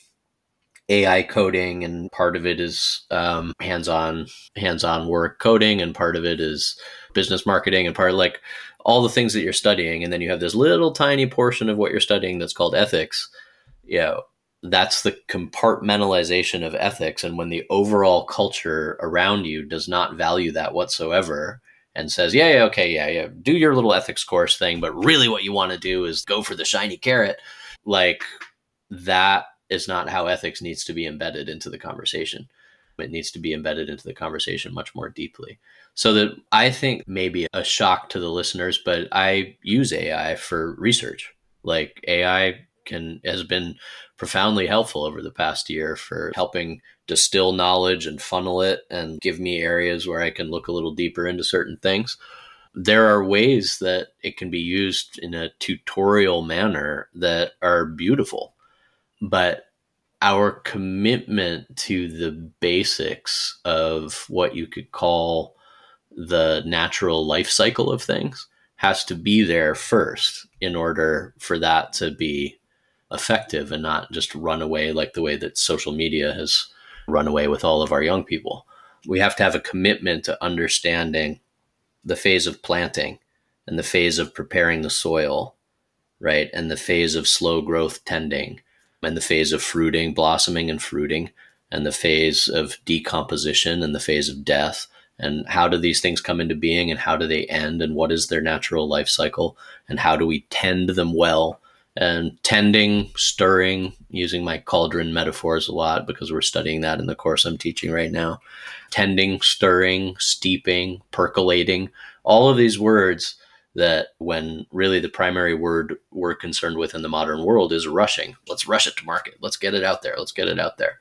A I coding and part of it is um, hands-on, hands-on work coding and part of it is business marketing and part of like all the things that you're studying. And then you have this little tiny portion of what you're studying that's called ethics. You know, that's the compartmentalization of ethics. And when the overall culture around you does not value that whatsoever and says, yeah, yeah, okay, yeah, yeah, do your little ethics course thing, but really what you want to do is go for the shiny carrot, like that is not how ethics needs to be embedded into the conversation. It needs to be embedded into the conversation much more deeply. So that I think maybe a shock to the listeners, but I use A I for research. Like A I can has been profoundly helpful over the past year for helping distill knowledge and funnel it and give me areas where I can look a little deeper into certain things. There are ways that it can be used in a tutorial manner that are beautiful, but our commitment to the basics of what you could call the natural life cycle of things has to be there first in order for that to be effective and not just run away like the way that social media has run away with all of our young people. We have to have a commitment to understanding the phase of planting and the phase of preparing the soil, right? And the phase of slow growth tending and the phase of fruiting, blossoming and fruiting, and the phase of decomposition and the phase of death. And how do these things come into being and how do they end and what is their natural life cycle and how do we tend them well? And tending, stirring, using my cauldron metaphors a lot because we're studying that in the course I'm teaching right now. Tending, stirring, steeping, percolating, all of these words that when really the primary word we're concerned with in the modern world is rushing. Let's rush it to market. Let's get it out there. Let's get it out there.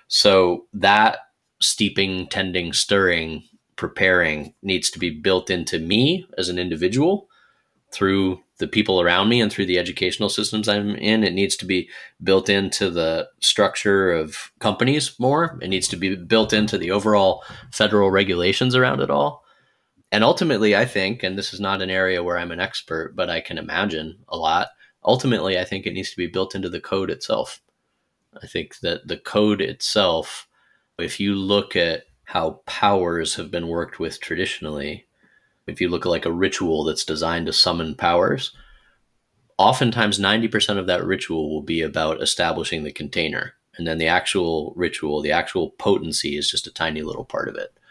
So that steeping, tending, stirring, preparing needs to be built into me as an individual through the people around me and through the educational systems I'm in. It needs to be built into the structure of companies more. It needs to be built into the overall federal regulations around it all. And ultimately, I think, and this is not an area where I'm an expert, but I can imagine a lot. Ultimately, I think it needs to be built into the code itself. I think that the code itself, if you look at how powers have been worked with traditionally, if you look at like a ritual that's designed to summon powers, oftentimes ninety percent of that ritual will be about establishing the container. And then the actual ritual, the actual potency is just a tiny little part of it.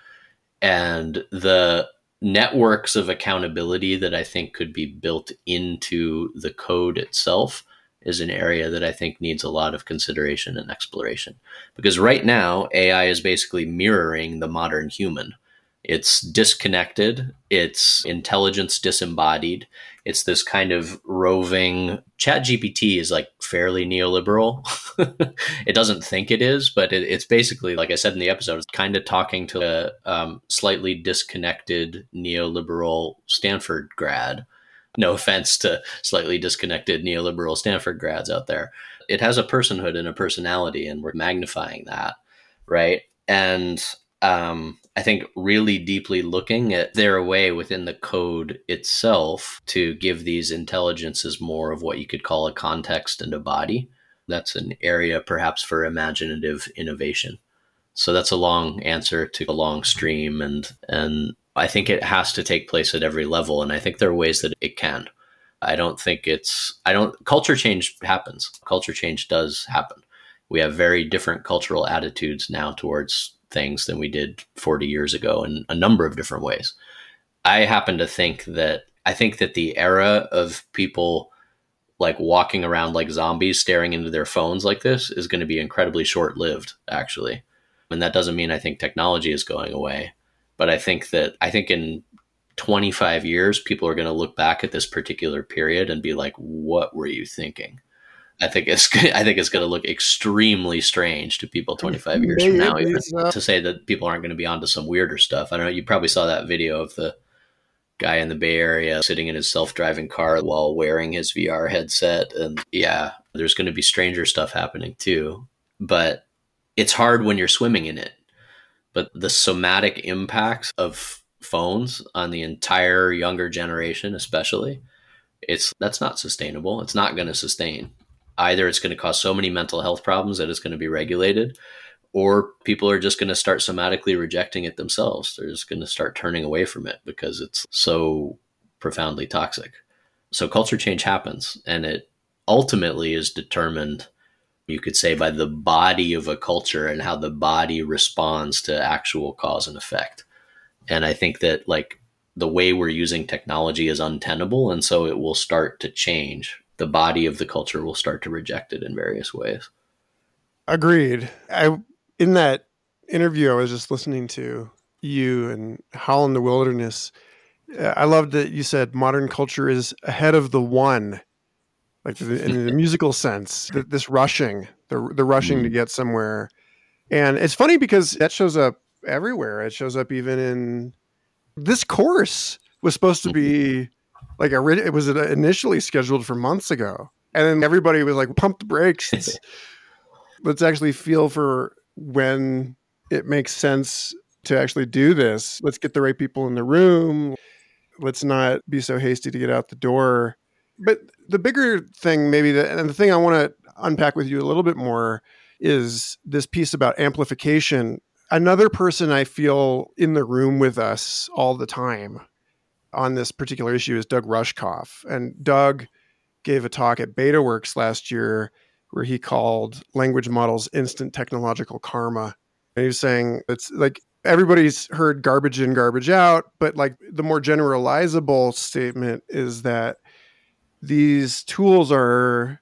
And the networks of accountability that I think could be built into the code itself is an area that I think needs a lot of consideration and exploration. Because right now, A I is basically mirroring the modern human. It's disconnected, it's intelligence disembodied, it's this kind of roving. ChatGPT is like fairly neoliberal. It doesn't think it is, but it, it's basically, like I said in the episode, it's kind of talking to a um, slightly disconnected neoliberal Stanford grad. No offense to slightly disconnected neoliberal Stanford grads out there. It has a personhood and a personality, and we're magnifying that, right? And um, I think really deeply looking at their way within the code itself to give these intelligences more of what you could call a context and a body. That's an area perhaps for imaginative innovation. So that's a long answer to a long stream. And, and I think it has to take place at every level. And I think there are ways that it can. I don't think it's, I don't, culture change happens. Culture change does happen. We have very different cultural attitudes now towards things than we did forty years ago in a number of different ways. I happen to think that, I think that the era of people like walking around like zombies staring into their phones like this is going to be incredibly short-lived, actually. And that doesn't mean I think technology is going away, but I think that, I think in twenty-five years, people are going to look back at this particular period and be like, what were you thinking? I think it's I think it's going to look extremely strange to people twenty-five years from now, even to say that people aren't going to be onto some weirder stuff. I don't know. You probably saw that video of the guy in the Bay Area sitting in his self-driving car while wearing his V R headset. And yeah, there's going to be stranger stuff happening too. But it's hard when you're swimming in it. But the somatic impacts of phones on the entire younger generation, especially, it's that's not sustainable. It's not going to sustain. Either it's going to cause so many mental health problems that it's going to be regulated, or people are just going to start somatically rejecting it themselves. They're just going to start turning away from it because it's so profoundly toxic. So culture change happens, and it ultimately is determined, you could say, by the body of a culture and how the body responds to actual cause and effect. And I think that like the way we're using technology is untenable, and so it will start to change. The body of the culture will start to reject it in various ways. Agreed. I in that interview I was just listening to you and Howl in the Wilderness, I loved that you said modern culture is ahead of the one, like the, in the musical sense, the, this rushing, the the rushing mm. to get somewhere. And it's funny because that shows up everywhere. It shows up even in this course was supposed to be like a, it was initially scheduled for months ago. And then everybody was like, pump the brakes. Let's, let's actually feel for when it makes sense to actually do this. Let's get the right people in the room. Let's not be so hasty to get out the door. But the bigger thing, maybe, that, and the thing I want to unpack with you a little bit more is this piece about amplification. Another person I feel in the room with us all the time on this particular issue is Doug Rushkoff. And Doug gave a talk at BetaWorks last year where he called language models instant technological karma. And he was saying it's like everybody's heard garbage in, garbage out, but like the more generalizable statement is that these tools are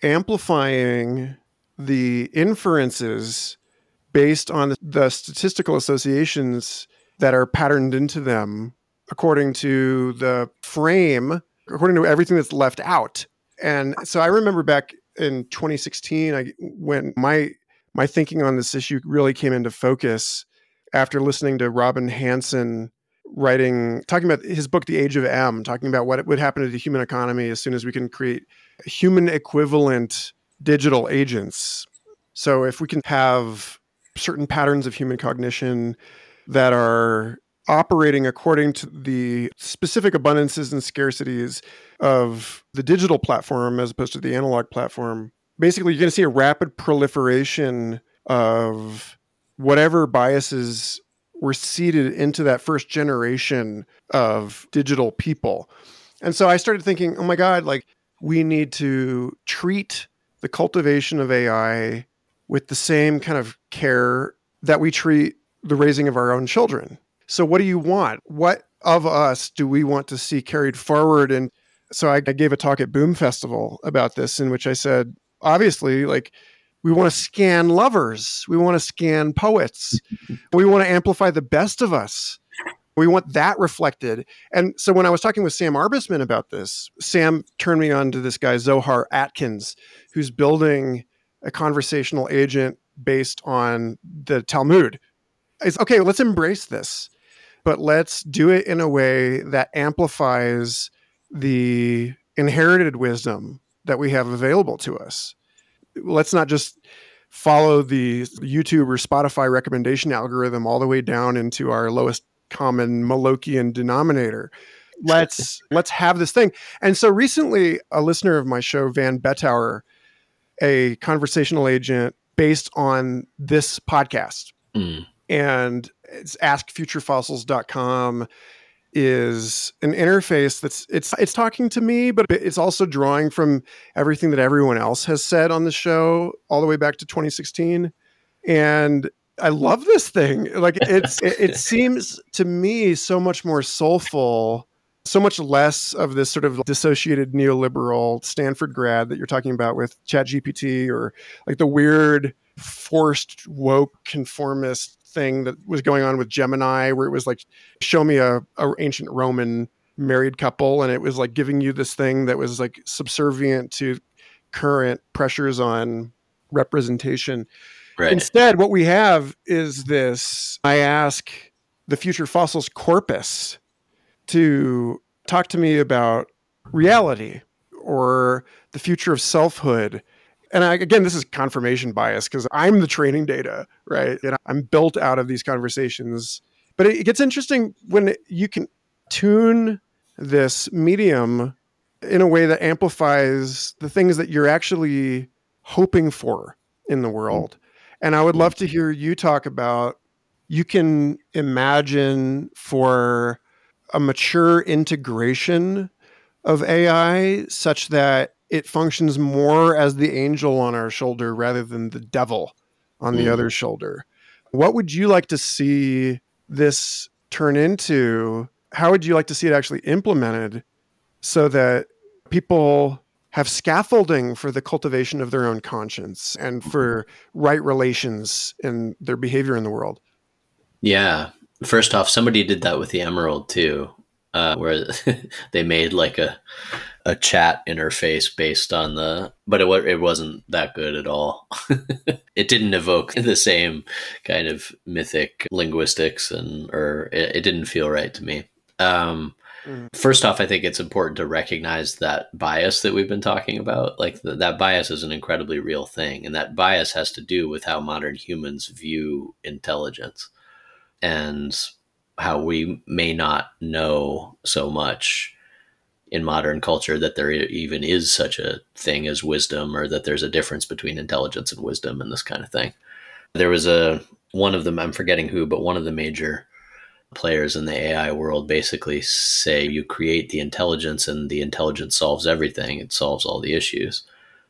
amplifying the inferences based on the statistical associations that are patterned into them according to the frame, according to everything that's left out. And so I remember back in twenty sixteen, I, when my my thinking on this issue really came into focus after listening to Robin Hanson writing, talking about his book, The Age of M, talking about what would happen to the human economy as soon as we can create human equivalent digital agents. So if we can have certain patterns of human cognition that are operating according to the specific abundances and scarcities of the digital platform as opposed to the analog platform, basically you're going to see a rapid proliferation of whatever biases were seeded into that first generation of digital people. And so I started thinking, oh my God, like we need to treat the cultivation of A I with the same kind of care that we treat the raising of our own children. So what do you want? What of us do we want to see carried forward? And so I, I gave a talk at Boom Festival about this, in which I said, obviously, like, we want to scan lovers. We want to scan poets. We want to amplify the best of us. We want that reflected. And so when I was talking with Sam Arbesman about this, Sam turned me on to this guy, Zohar Atkins, who's building a conversational agent based on the Talmud. It's okay, let's embrace this, but let's do it in a way that amplifies the inherited wisdom that we have available to us. Let's not just follow the YouTube or Spotify recommendation algorithm all the way down into our lowest common Molochian denominator. Let's let's have this thing. And so recently, a listener of my show, Van Betauer, a conversational agent based on this podcast, mm. and it's ask future fossils dot com is an interface that's it's it's talking to me, but it's also drawing from everything that everyone else has said on the show all the way back to twenty sixteen. And I love this thing. Like it's it, it seems to me so much more soulful, so much less of this sort of dissociated neoliberal Stanford grad that you're talking about with ChatGPT, or like the weird forced woke conformist thing that was going on with Gemini, where it was like, show me a, a ancient Roman married couple, and it was like giving you this thing that was like subservient to current pressures on representation. Right. Instead, what we have is this, I ask the Future Fossils corpus, to talk to me about reality or the future of selfhood. And I, again, this is confirmation bias because I'm the training data, right? And I'm built out of these conversations. But it gets interesting when you can tune this medium in a way that amplifies the things that you're actually hoping for in the world. And I would love to hear you talk about, you can imagine for a mature integration of A I such that it functions more as the angel on our shoulder rather than the devil on the mm. other shoulder. What would you like to see this turn into? How would you like to see it actually implemented so that people have scaffolding for the cultivation of their own conscience and for right relations in their behavior in the world? Yeah. First off, somebody did that with the Emerald too, uh, where they made like a a chat interface based on the, but it, it wasn't that good at all. It didn't evoke the same kind of mythic linguistics, and or it, it didn't feel right to me. Um, mm. First off, I think it's important to recognize that bias that we've been talking about. Like the, that bias is an incredibly real thing, and that bias has to do with how modern humans view intelligence and how we may not know so much in modern culture that there even is such a thing as wisdom, or that there's a difference between intelligence and wisdom and this kind of thing. There was a, one of them, I'm forgetting who, but one of the major players in the A I world basically say you create the intelligence and the intelligence solves everything. It solves all the issues.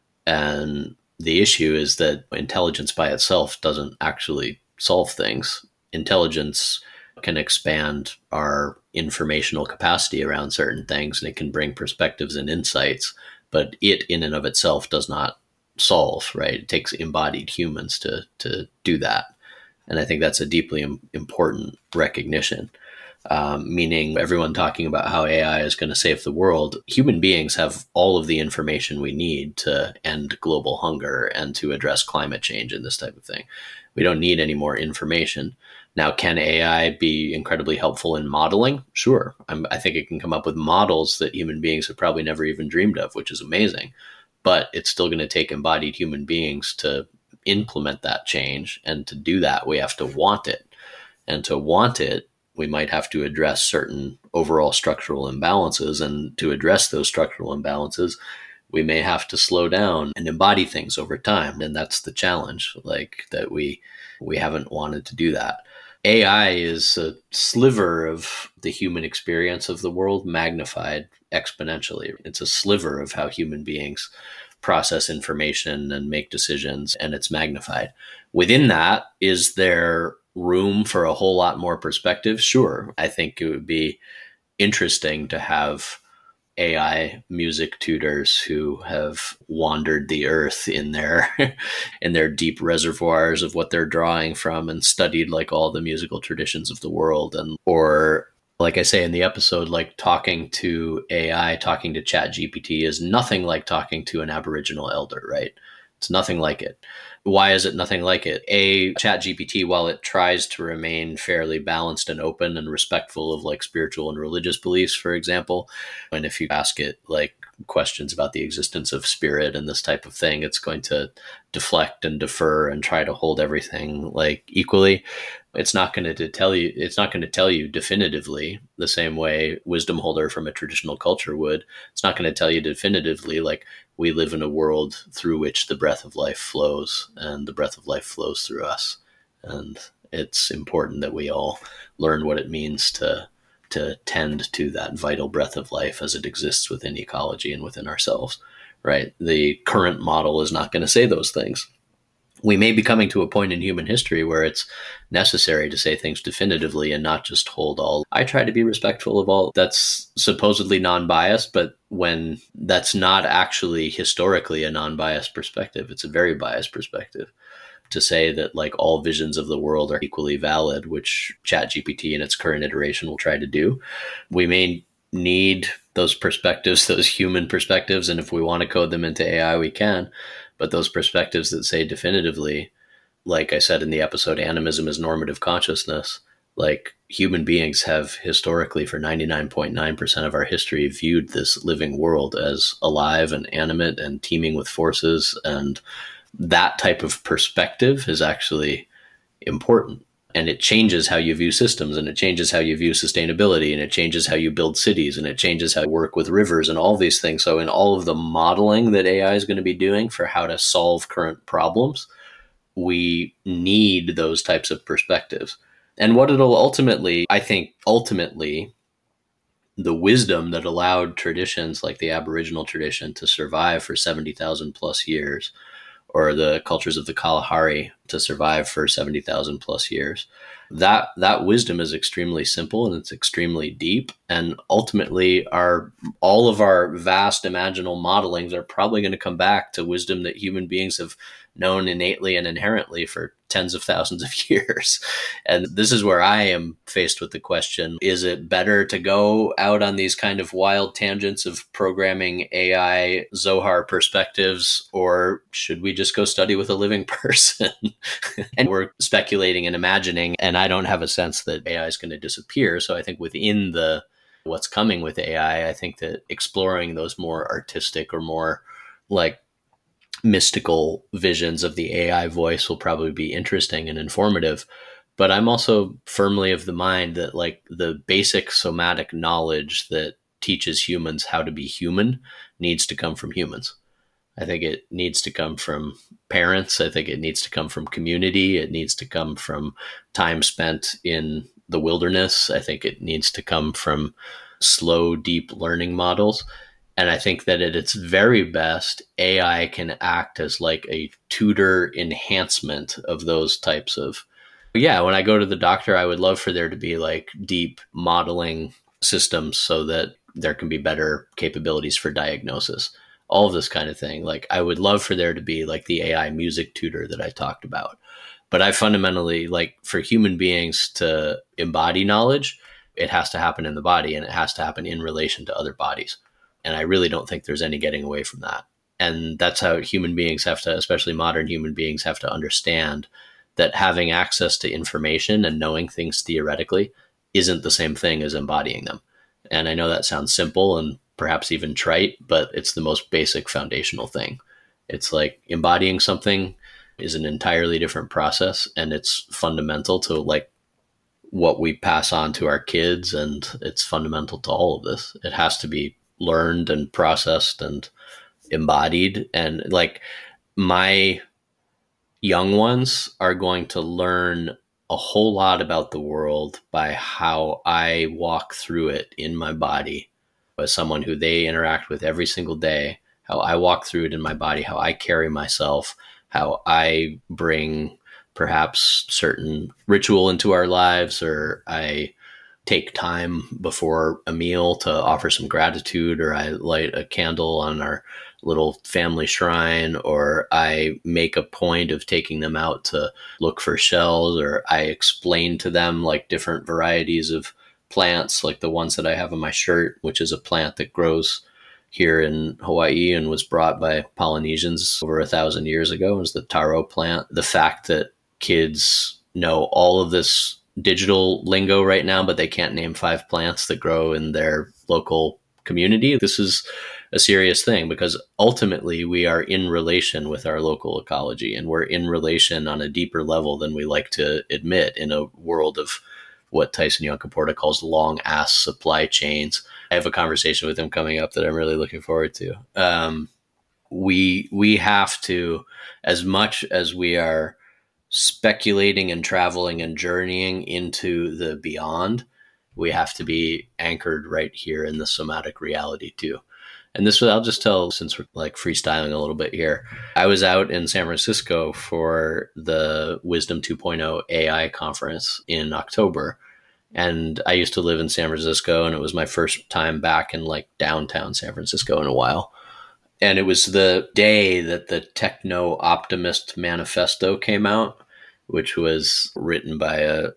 And the issue is that intelligence by itself doesn't actually solve things. Intelligence can expand our informational capacity around certain things, and it can bring perspectives and insights, but it in and of itself does not solve, right? It takes embodied humans to to do that. And I think that's a deeply im- important recognition, um, meaning everyone talking about how A I is going to save the world. Human beings have all of the information we need to end global hunger and to address climate change and this type of thing. We don't need any more information. Now, can A I be incredibly helpful in modeling? Sure. I'm, I think it can come up with models that human beings have probably never even dreamed of, which is amazing. But it's still going to take embodied human beings to implement that change. And to do that, we have to want it. And to want it, we might have to address certain overall structural imbalances. And to address those structural imbalances, we may have to slow down and embody things over time. And that's the challenge, like that we we haven't wanted to do that. A I is a sliver of the human experience of the world magnified exponentially. It's a sliver of how human beings process information and make decisions, and it's magnified. Within that, is there room for a whole lot more perspective? Sure. I think it would be interesting to have A I music tutors who have wandered the earth in their in their deep reservoirs of what they're drawing from and studied like all the musical traditions of the world. And or like I say in the episode, like talking to A I, talking to ChatGPT is nothing like talking to an Aboriginal elder, right? It's nothing like it. Why is it nothing like it? A, ChatGPT, while it tries to remain fairly balanced and open and respectful of like spiritual and religious beliefs, for example, and if you ask it like questions about the existence of spirit and this type of thing, it's going to deflect and defer and try to hold everything like equally. It's not going to tell you, it's not going to tell you definitively the same way wisdom holder from a traditional culture would. It's not going to tell you definitively like, we live in a world through which the breath of life flows, and the breath of life flows through us. And it's important that we all learn what it means to to tend to that vital breath of life as it exists within ecology and within ourselves, right? The current model is not going to say those things. We may be coming to a point in human history where it's necessary to say things definitively and not just hold all. I try to be respectful of all that's supposedly non-biased, but when that's not actually historically a non-biased perspective, it's a very biased perspective. To say that like all visions of the world are equally valid, which ChatGPT in its current iteration will try to do. We may need those perspectives, those human perspectives, and if we want to code them into A I, we can. But those perspectives that say definitively, like I said in the episode, animism is normative consciousness, Like human beings have historically, for ninety-nine point nine percent of our history, viewed this living world as alive and animate and teeming with forces. And that type of perspective is actually important. And it changes how you view systems, and it changes how you view sustainability, and it changes how you build cities, and it changes how you work with rivers and all these things. So in all of the modeling that A I is going to be doing for how to solve current problems, we need those types of perspectives. And what it'll ultimately, I think, ultimately, the wisdom that allowed traditions like the Aboriginal tradition to survive for seventy thousand plus years, or the cultures of the Kalahari to survive for seventy thousand plus years. That that wisdom is extremely simple and it's extremely deep. And ultimately, our all of our vast imaginal modelings are probably going to come back to wisdom that human beings have known innately and inherently for tens of thousands of years. And this is where I am faced with the question, is it better to go out on these kind of wild tangents of programming A I Zohar perspectives, or should we just go study with a living person? And we're speculating and imagining, and I don't have a sense that A I is going to disappear. So I think within the what's coming with A I, I think that exploring those more artistic or more like mystical visions of the A I voice will probably be interesting and informative. But I'm also firmly of the mind that like the basic somatic knowledge that teaches humans how to be human needs to come from humans. I think it needs to come from parents. I think it needs to come from community. It needs to come from time spent in the wilderness. I think it needs to come from slow, deep learning models. And I think that at its very best, A I can act as like a tutor enhancement of those types of, yeah, when I go to the doctor, I would love for there to be like deep modeling systems so that there can be better capabilities for diagnosis, all of this kind of thing. Like I would love for there to be like the A I music tutor that I talked about. But I fundamentally, like for human beings to embody knowledge, it has to happen in the body and it has to happen in relation to other bodies. And I really don't think there's any getting away from that. And that's how human beings have to, especially modern human beings, have to understand that having access to information and knowing things theoretically isn't the same thing as embodying them. And I know that sounds simple and perhaps even trite, but it's the most basic foundational thing. It's like embodying something is an entirely different process, and it's fundamental to like what we pass on to our kids, and it's fundamental to all of this. It has to be learned and processed and embodied. And like my young ones are going to learn a whole lot about the world by how I walk through it in my body as someone who they interact with every single day, how I walk through it in my body, how I carry myself, how I bring perhaps certain ritual into our lives, or I take time before a meal to offer some gratitude, or I light a candle on our little family shrine, or I make a point of taking them out to look for shells, or I explain to them like different varieties of plants, like the ones that I have on my shirt, which is a plant that grows here in Hawaii and was brought by Polynesians over a thousand years ago. It was the taro plant. The fact that kids know all of this digital lingo right now, but they can't name five plants that grow in their local community. This is a serious thing, because ultimately we are in relation with our local ecology, and we're in relation on a deeper level than we like to admit in a world of what Tyson Yunkaporta calls long ass supply chains. I have a conversation with him coming up that I'm really looking forward to. Um, we, we have to, as much as we are speculating and traveling and journeying into the beyond, we have to be anchored right here in the somatic reality too. And this, I'll just tell, since we're like freestyling a little bit here, I was out in San Francisco for the Wisdom two point oh A I conference in October. And I used to live in San Francisco, and it was my first time back in like downtown San Francisco in a while. And it was the day that the Techno Optimist Manifesto came out, which was written by a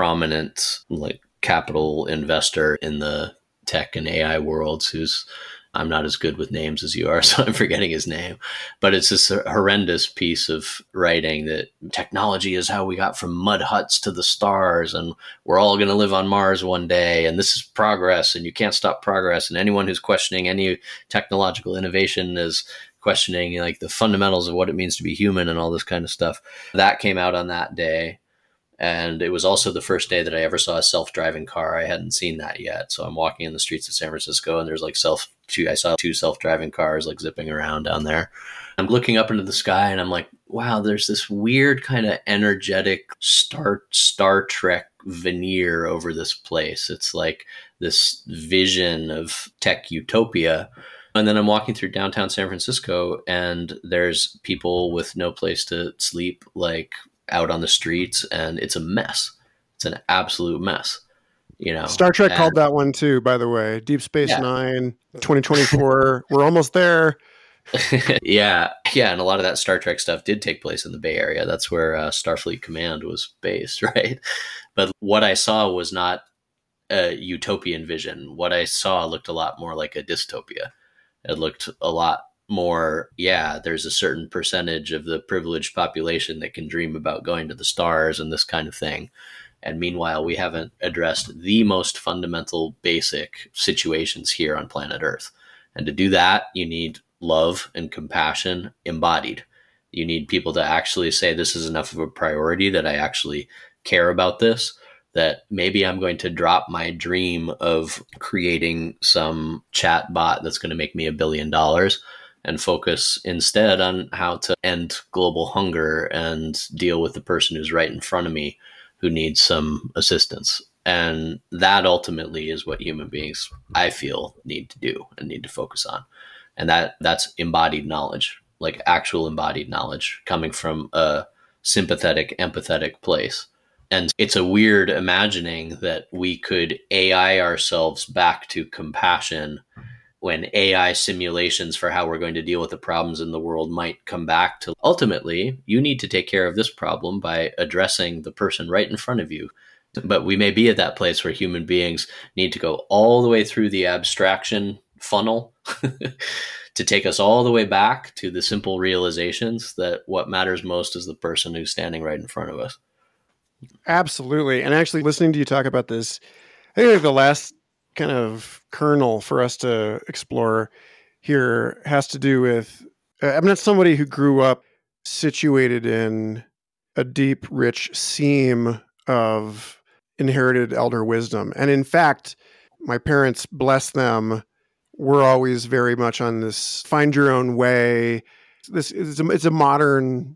prominent like capital investor in the tech and A I worlds, who's I'm not as good with names as you are, so I'm forgetting his name. But it's this horrendous piece of writing that technology is how we got from mud huts to the stars, and we're all going to live on Mars one day, and this is progress, and you can't stop progress. And anyone who's questioning any technological innovation is questioning like the fundamentals of what it means to be human and all this kind of stuff. That came out on that day. And it was also the first day that I ever saw a self-driving car. I hadn't seen that yet. So I'm walking in the streets of San Francisco, and there's like self, two, I saw two self-driving cars like zipping around down there. I'm looking up into the sky and I'm like, wow, there's this weird kind of energetic Star, Star Trek veneer over this place. It's like this vision of tech utopia. And then I'm walking through downtown San Francisco, and there's people with no place to sleep, like out on the streets, and it's a mess. It's an absolute mess. You know, Star Trek and, called that one too, by the way. Deep Space yeah. Nine, twenty twenty-four. We're almost there. yeah. Yeah. And a lot of that Star Trek stuff did take place in the Bay Area. That's where uh, Starfleet Command was based, right? But what I saw was not a utopian vision. What I saw looked a lot more like a dystopia. It looked a lot more, yeah, there's a certain percentage of the privileged population that can dream about going to the stars and this kind of thing. And meanwhile, we haven't addressed the most fundamental, basic situations here on planet Earth. And to do that, you need love and compassion embodied. You need people to actually say, this is enough of a priority that I actually care about this, that maybe I'm going to drop my dream of creating some chat bot that's going to make me a billion dollars and focus instead on how to end global hunger and deal with the person who's right in front of me who needs some assistance. And that ultimately is what human beings, I feel, need to do and need to focus on. And that that's embodied knowledge, like actual embodied knowledge coming from a sympathetic, empathetic place. And it's a weird imagining that we could A I ourselves back to compassion when A I simulations for how we're going to deal with the problems in the world might come back to ultimately, you need to take care of this problem by addressing the person right in front of you. But we may be at that place where human beings need to go all the way through the abstraction funnel to take us all the way back to the simple realizations that what matters most is the person who's standing right in front of us. Absolutely. And actually listening to you talk about this, I think the last kind of kernel for us to explore here has to do with, I'm not somebody who grew up situated in a deep, rich seam of inherited elder wisdom. And in fact, my parents, bless them, were always very much on this find your own way. This is a, it's a modern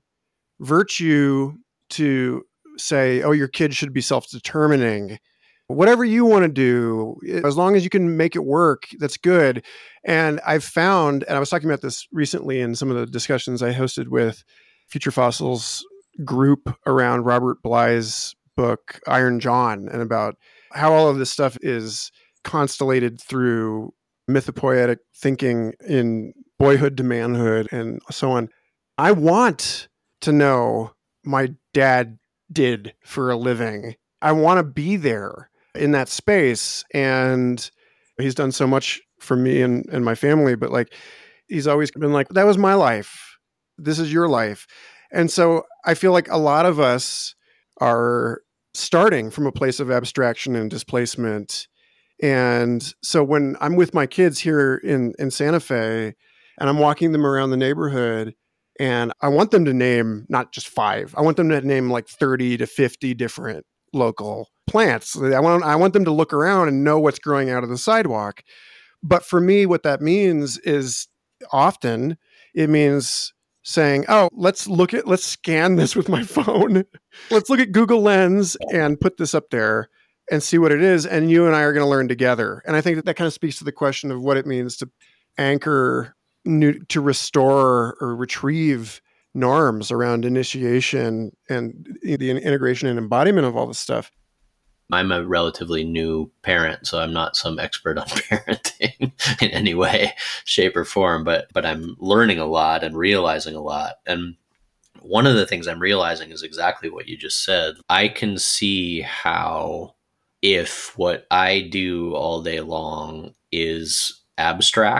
virtue to say, oh, your kid should be self-determining. Whatever you want to do, as long as you can make it work, that's good. And I've found, and I was talking about this recently in some of the discussions I hosted with Future Fossils group around Robert Bly's book, Iron John, and about how all of this stuff is constellated through mythopoetic thinking in boyhood to manhood and so on. I want to know my dad did for a living. I want to be there in that space. And he's done so much for me and, and my family, but like, he's always been like, that was my life. This is your life. And so I feel like a lot of us are starting from a place of abstraction and displacement. And so when I'm with my kids here in, in Santa Fe and I'm walking them around the neighborhood, and I want them to name not just five, I want them to name like thirty to fifty different local plants. I want, I want them to look around and know what's growing out of the sidewalk. But for me, what that means is often it means saying, oh, let's look at, let's scan this with my phone. Let's look at Google Lens and put this up there and see what it is. And you and I are going to learn together. And I think that that kind of speaks to the question of what it means to anchor, new, to restore or retrieve norms around initiation and the integration and embodiment of all this stuff. I'm a relatively new parent, so I'm not some expert on parenting in any way, shape, or form, but but I'm learning a lot and realizing a lot. And one of the things I'm realizing is exactly what you just said. I can see how if what I do all day long is abstract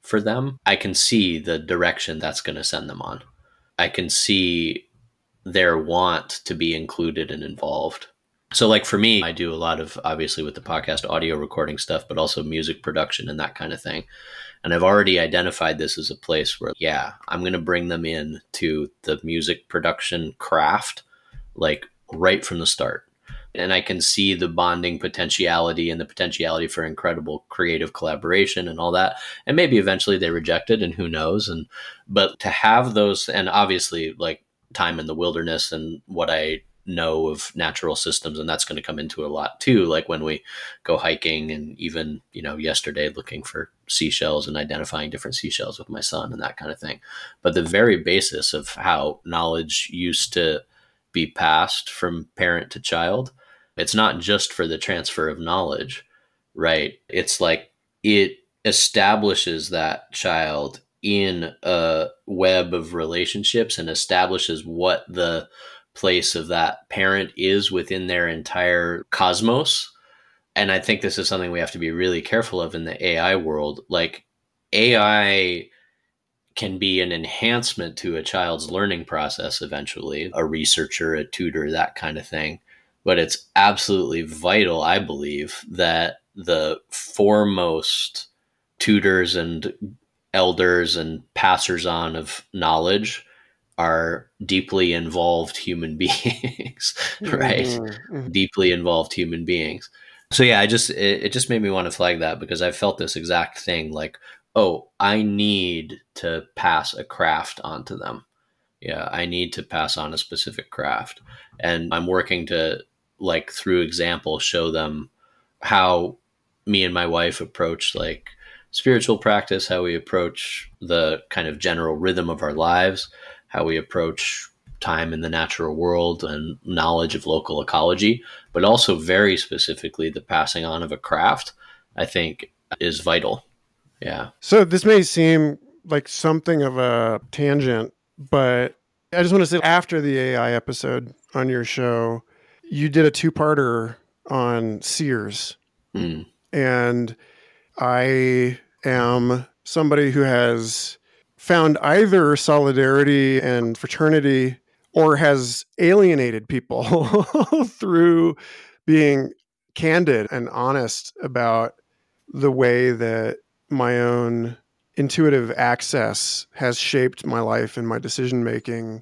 for them, I can see the direction that's going to send them on. I can see their want to be included and involved. So like for me, I do a lot of, obviously with the podcast, audio recording stuff, but also music production and that kind of thing. And I've already identified this as a place where, yeah, I'm going to bring them in to the music production craft, like right from the start. And I can see the bonding potentiality and the potentiality for incredible creative collaboration and all that. And maybe eventually they reject it, and who knows? And, but to have those, and obviously like time in the wilderness and what I know of natural systems, and that's going to come into a lot too, like when we go hiking, and even, you know, yesterday looking for seashells and identifying different seashells with my son and that kind of thing. But the very basis of how knowledge used to be passed from parent to child, it's not just for the transfer of knowledge, right? It's like it establishes that child in a web of relationships and establishes what the place of that parent is within their entire cosmos. And I think this is something we have to be really careful of in the A I world. Like A I can be an enhancement to a child's learning process eventually, a researcher, a tutor, that kind of thing. But it's absolutely vital, I believe, that the foremost tutors and elders and passers on of knowledge are deeply involved human beings, right? Mm-hmm. Deeply involved human beings. So yeah, I just, it, it just made me want to flag that, because I felt this exact thing, like, oh, I need to pass a craft onto them. Yeah, I need to pass on a specific craft. And I'm working to, like, through example, show them how me and my wife approach like spiritual practice, how we approach the kind of general rhythm of our lives, how we approach time in the natural world and knowledge of local ecology, but also very specifically the passing on of a craft, I think is vital. Yeah. So this may seem like something of a tangent, but I just want to say, after the A I episode on your show, you did a two-parter on seers. Mm. And I am somebody who has found either solidarity and fraternity or has alienated people through being candid and honest about the way that my own intuitive access has shaped my life and my decision-making.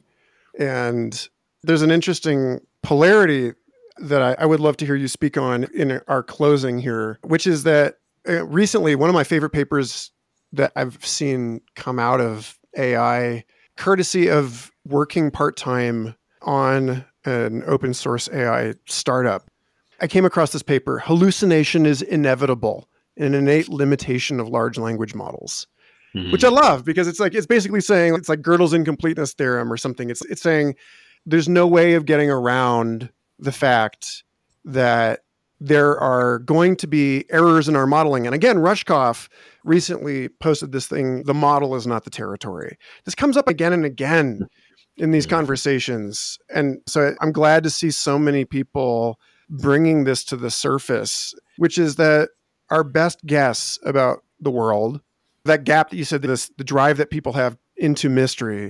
And there's an interesting polarity that I, I would love to hear you speak on in our closing here, which is that uh, recently, one of my favorite papers that I've seen come out of A I, courtesy of working part-time on an open source A I startup, I came across this paper, Hallucination is Inevitable, an Innate Limitation of Large Language Models, mm-hmm. which I love, because it's like, it's basically saying, it's like Gödel's incompleteness theorem or something. It's it's saying there's no way of getting around the fact that there are going to be errors in our modeling. And again, Rushkoff recently posted this thing, the model is not the territory. This comes up again and again in these conversations. And so I'm glad to see so many people bringing this to the surface, which is that our best guess about the world, that gap that you said, this, the drive that people have into mystery,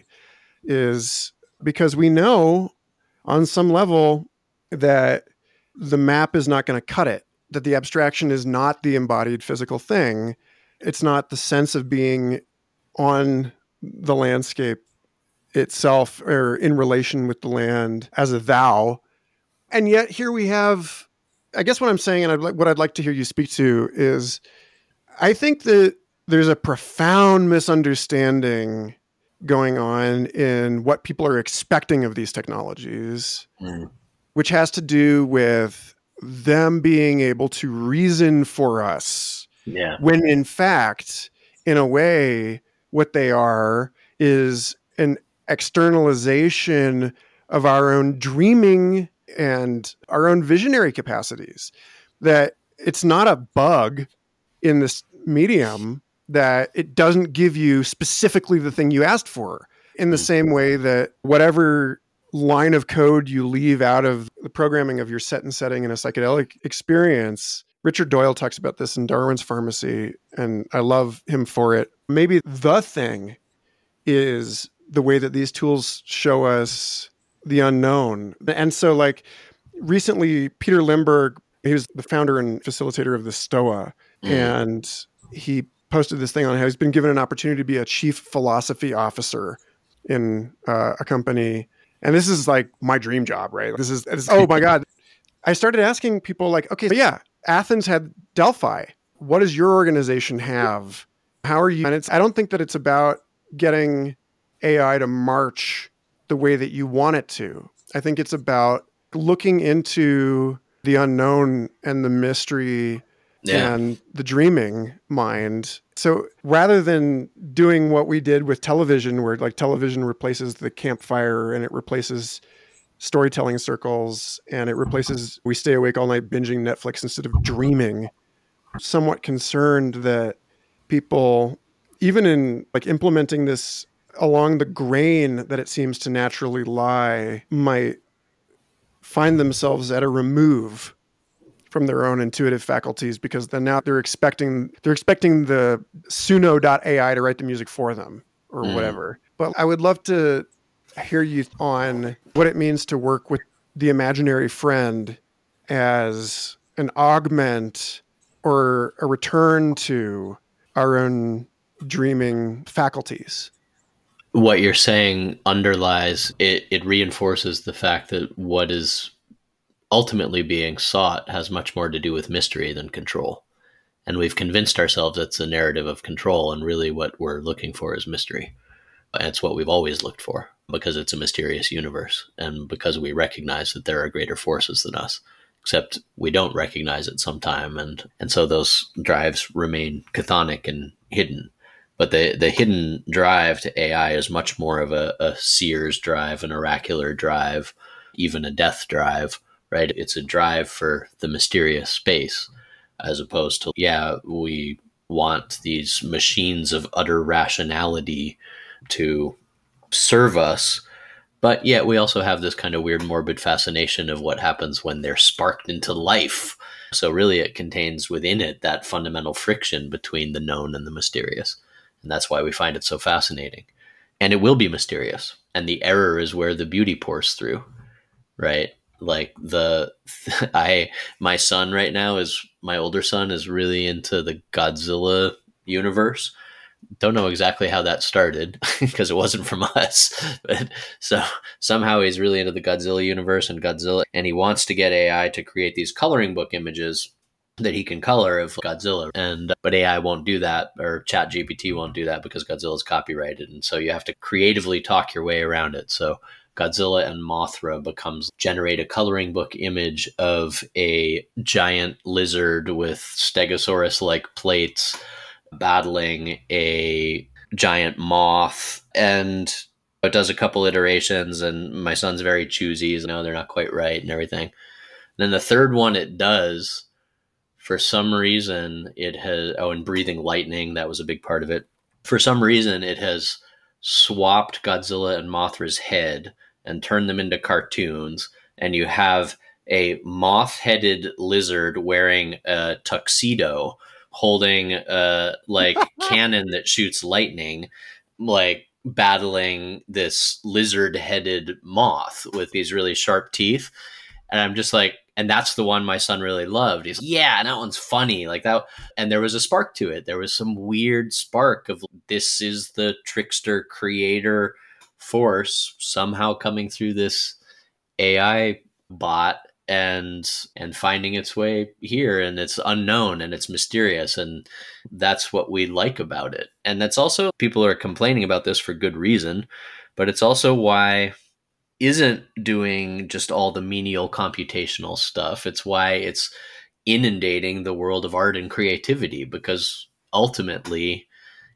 is because we know on some level that the map is not going to cut it, that the abstraction is not the embodied physical thing. It's not the sense of being on the landscape itself or in relation with the land as a thou. And yet here we have, I guess what I'm saying, and I'd like, what I'd like to hear you speak to is, I think that there's a profound misunderstanding going on in what people are expecting of these technologies, mm. which has to do with them being able to reason for us. Yeah. When in fact, in a way, what they are is an externalization of our own dreaming and our own visionary capacities. That it's not a bug in this medium that it doesn't give you specifically the thing you asked for, in the same way that whatever line of code you leave out of the programming of your set and setting in a psychedelic experience Richard Doyle talks about this in Darwin's Pharmacy, and I love him for it. Maybe the thing is the way that these tools show us the unknown. And so like recently, Peter Limberg, he was the founder and facilitator of the STOA, mm. and he posted this thing on how he's been given an opportunity to be a chief philosophy officer in uh, a company. And this is like my dream job, right? This is, this, oh my God. I started asking people like, okay, yeah, Athens had Delphi. What does your organization have? How are you? And it's, I don't think that it's about getting A I to march the way that you want it to. I think it's about looking into the unknown and the mystery yeah. and the dreaming mind. So rather than doing what we did with television, where like television replaces the campfire and it replaces storytelling circles and it replaces, we stay awake all night binging Netflix instead of dreaming, somewhat concerned that people, even in like implementing this along the grain that it seems to naturally lie, might find themselves at a remove from their own intuitive faculties, because then now they're expecting they're expecting the Suno dot A I to write the music for them or mm. whatever. But I would love to hear you on what it means to work with the imaginary friend as an augment or a return to our own dreaming faculties. What you're saying underlies, it, it reinforces the fact that what is ultimately being sought has much more to do with mystery than control. And we've convinced ourselves it's a narrative of control, and really what we're looking for is mystery. And it's what we've always looked for, because it's a mysterious universe, and because we recognize that there are greater forces than us, except we don't recognize it sometime. And, and so those drives remain chthonic and hidden. But the, the hidden drive to A I is much more of a, a Sears drive, an oracular drive, even a death drive, right? It's a drive for the mysterious space, as opposed to, yeah, we want these machines of utter rationality to serve us. But yet we also have this kind of weird morbid fascination of what happens when they're sparked into life. So really it contains within it that fundamental friction between the known and the mysterious. And that's why we find it so fascinating. And it will be mysterious. And the error is where the beauty pours through, right? Like the, I, my son right now is, my older son is really into the Godzilla universe. Don't know exactly how that started because it wasn't from us. But so somehow he's really into the Godzilla universe and Godzilla, and he wants to get A I to create these coloring book images that he can color of Godzilla. And but A I won't do that, or ChatGPT won't do that because Godzilla is copyrighted. And so you have to creatively talk your way around it. So Godzilla and Mothra becomes generate a coloring book image of a giant lizard with Stegosaurus-like plates battling a giant moth, and it does a couple iterations, and my son's very choosy. You know, they're not quite right and everything. And then the third one it does, for some reason, it has, oh, and breathing lightning, that was a big part of it. For some reason, it has swapped Godzilla and Mothra's head and turned them into cartoons, and you have a moth-headed lizard wearing a tuxedo holding a like cannon that shoots lightning, like battling this lizard-headed moth with these really sharp teeth. And I'm just like, and that's the one my son really loved. He's, yeah, and that one's funny, like that. And there was a spark to it. There was some weird spark of, this is the trickster creator force somehow coming through this A I bot and and finding its way here, and it's unknown and it's mysterious, and that's what we like about it. And that's also, people are complaining about this for good reason, but it's also why isn't doing just all the menial computational stuff. It's why it's inundating the world of art and creativity, because ultimately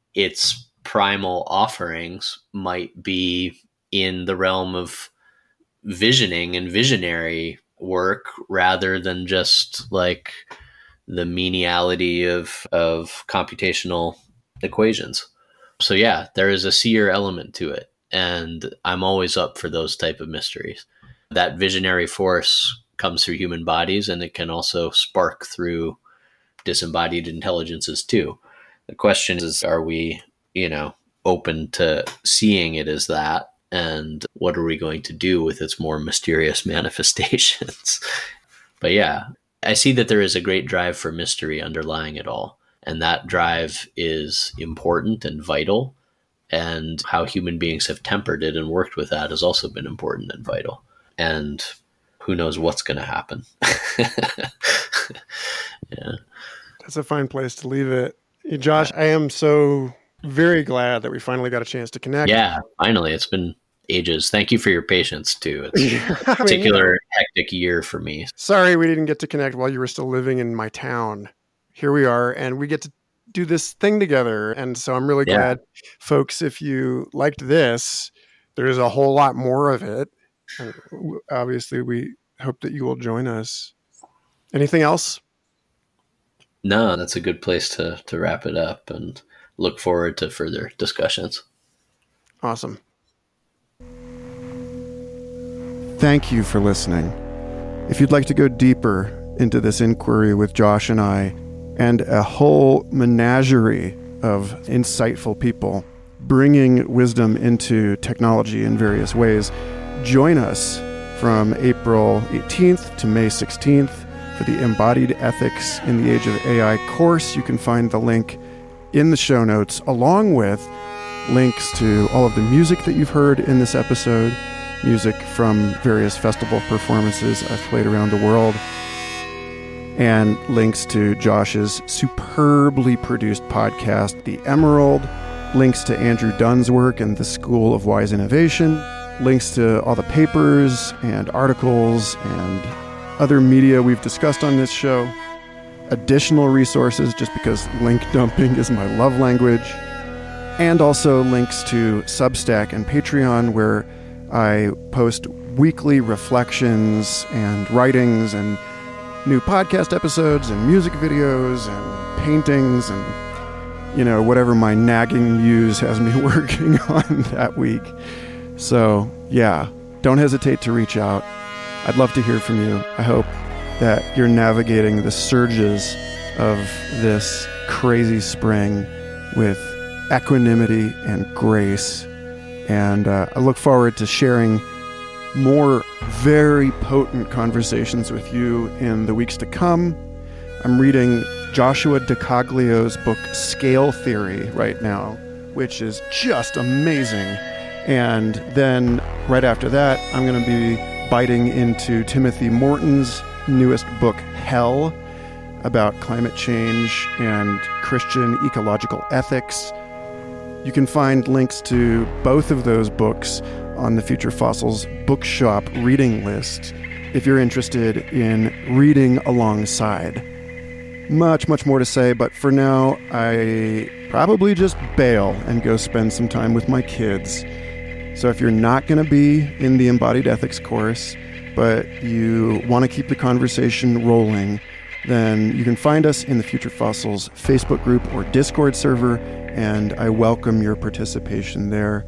its primal offerings might be in the realm of visioning and visionary work rather than just like the meniality of of computational equations. So yeah, there is a seer element to it, and I'm always up for those type of mysteries. That visionary force comes through human bodies, and it can also spark through disembodied intelligences too. The question is, are we, you know, open to seeing it as that? And what are we going to do with its more mysterious manifestations? But yeah, I see that there is a great drive for mystery underlying it all. And that drive is important and vital. And how human beings have tempered it and worked with that has also been important and vital. And who knows what's going to happen. Yeah. That's a fine place to leave it. Josh, I am so very glad that we finally got a chance to connect. Yeah, finally. It's been ages. Thank you for your patience, too. It's a particular mean, yeah. hectic year for me. Sorry we didn't get to connect while you were still living in my town. Here we are, and we get to do this thing together. And so I'm really yeah. glad, folks, if you liked this, there's a whole lot more of it. And obviously, we hope that you will join us. Anything else? No, that's a good place to, to wrap it up, and look forward to further discussions. Awesome. Thank you for listening. If you'd like to go deeper into this inquiry with Josh and I, and a whole menagerie of insightful people bringing wisdom into technology in various ways, join us from April eighteenth to May sixteenth for the Embodied Ethics in the Age of A I course. You can find the link in the show notes, along with links to all of the music that you've heard in this episode, music from various festival performances I've played around the world, and links to Josh's superbly produced podcast, The Emerald, links to Andrew Dunn's work and the School of Wise Innovation, links to all the papers and articles and other media we've discussed on this show, additional resources, just because link dumping is my love language, and also links to Substack and Patreon, where I post weekly reflections and writings and new podcast episodes and music videos and paintings and, you know, whatever my nagging muse has me working on that week. So, yeah, don't hesitate to reach out. I'd love to hear from you. I hope that you're navigating the surges of this crazy spring with equanimity and grace. And uh, I look forward to sharing more very potent conversations with you in the weeks to come. I'm reading Joshua DiCaglio's book, Scale Theory, right now, which is just amazing. And then right after that, I'm going to be biting into Timothy Morton's newest book, Hell, about climate change and Christian ecological ethics. You can find links to both of those books on the Future Fossils Bookshop reading list if you're interested in reading alongside. Much, much more to say, but for now, I probably just bail and go spend some time with my kids. So if you're not going to be in the Embodied Ethics course, but you want to keep the conversation rolling, then you can find us in the Future Fossils Facebook group or Discord server, and I welcome your participation there.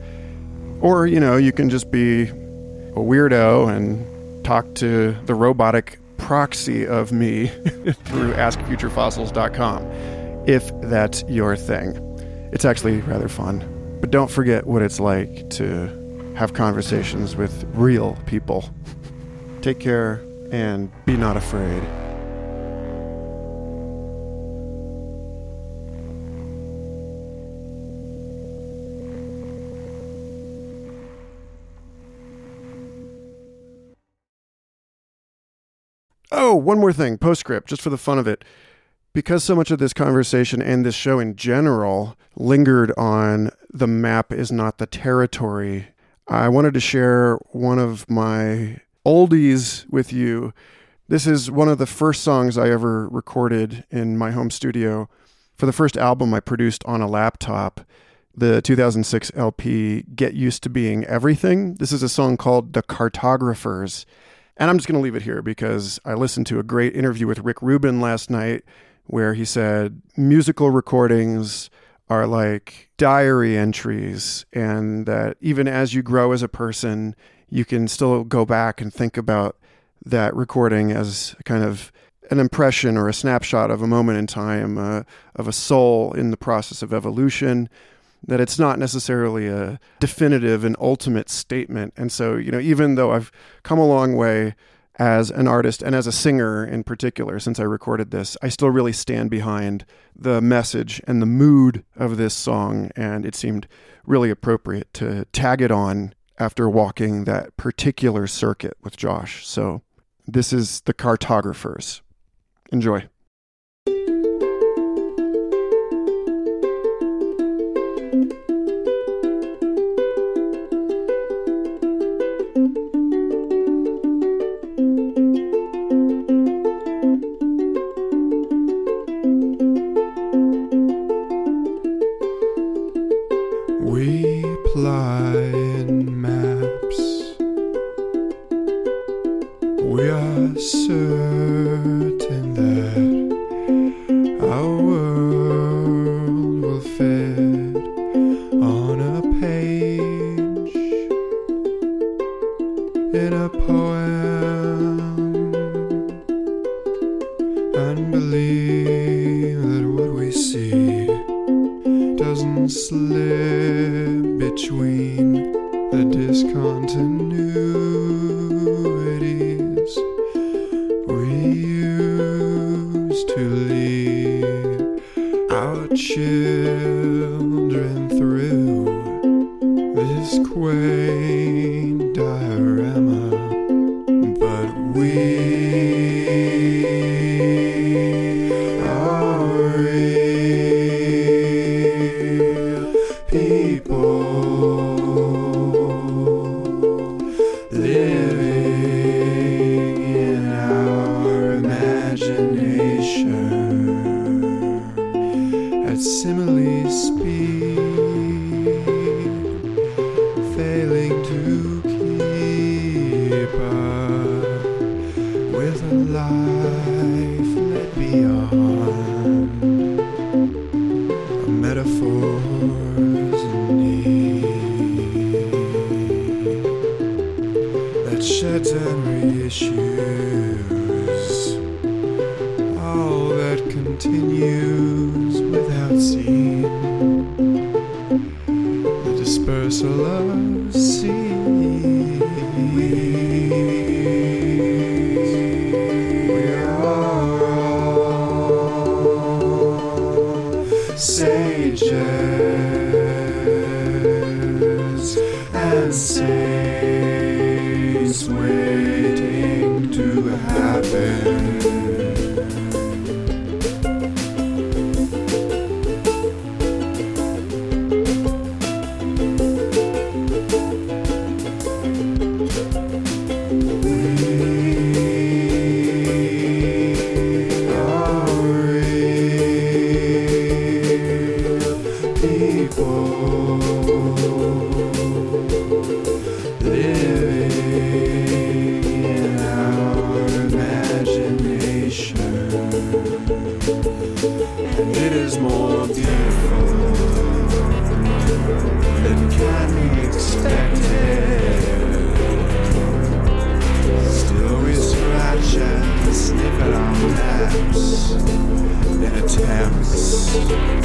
Or, you know, you can just be a weirdo and talk to the robotic proxy of me through ask future fossils dot com, if that's your thing. It's actually rather fun. But don't forget what it's like to have conversations with real people. Take care and be not afraid. Oh, one more thing, postscript, just for the fun of it. Because so much of this conversation and this show in general lingered on the map is not the territory, I wanted to share one of my oldies with you. This is one of the first songs I ever recorded in my home studio for the first album I produced on a laptop, the two thousand six L P, Get Used to Being Everything. This is a song called The Cartographers. And I'm just going to leave it here because I listened to a great interview with Rick Rubin last night where he said musical recordings are like diary entries, and that even as you grow as a person, you can still go back and think about that recording as kind of an impression or a snapshot of a moment in time, uh, of a soul in the process of evolution, that it's not necessarily a definitive and ultimate statement. And so, you know, even though I've come a long way as an artist and as a singer in particular since I recorded this, I still really stand behind the message and the mood of this song, and it seemed really appropriate to tag it on after walking that particular circuit with Josh. So this is The Cartographers. Enjoy. We ply in maps. We are certain that our world will fit on a page in a poem, and believe that what we see doesn't slip between the discontinuities we used to lead our children through this quaint diorama. But we are real people living in our imagination at simile speed, failing to keep up with a life led beyond a metaphors in need that sheds and reissues all that continues without seeing the dispersal of seeds. We are all sages and saints waiting to happen. Sniff at our laps in attempts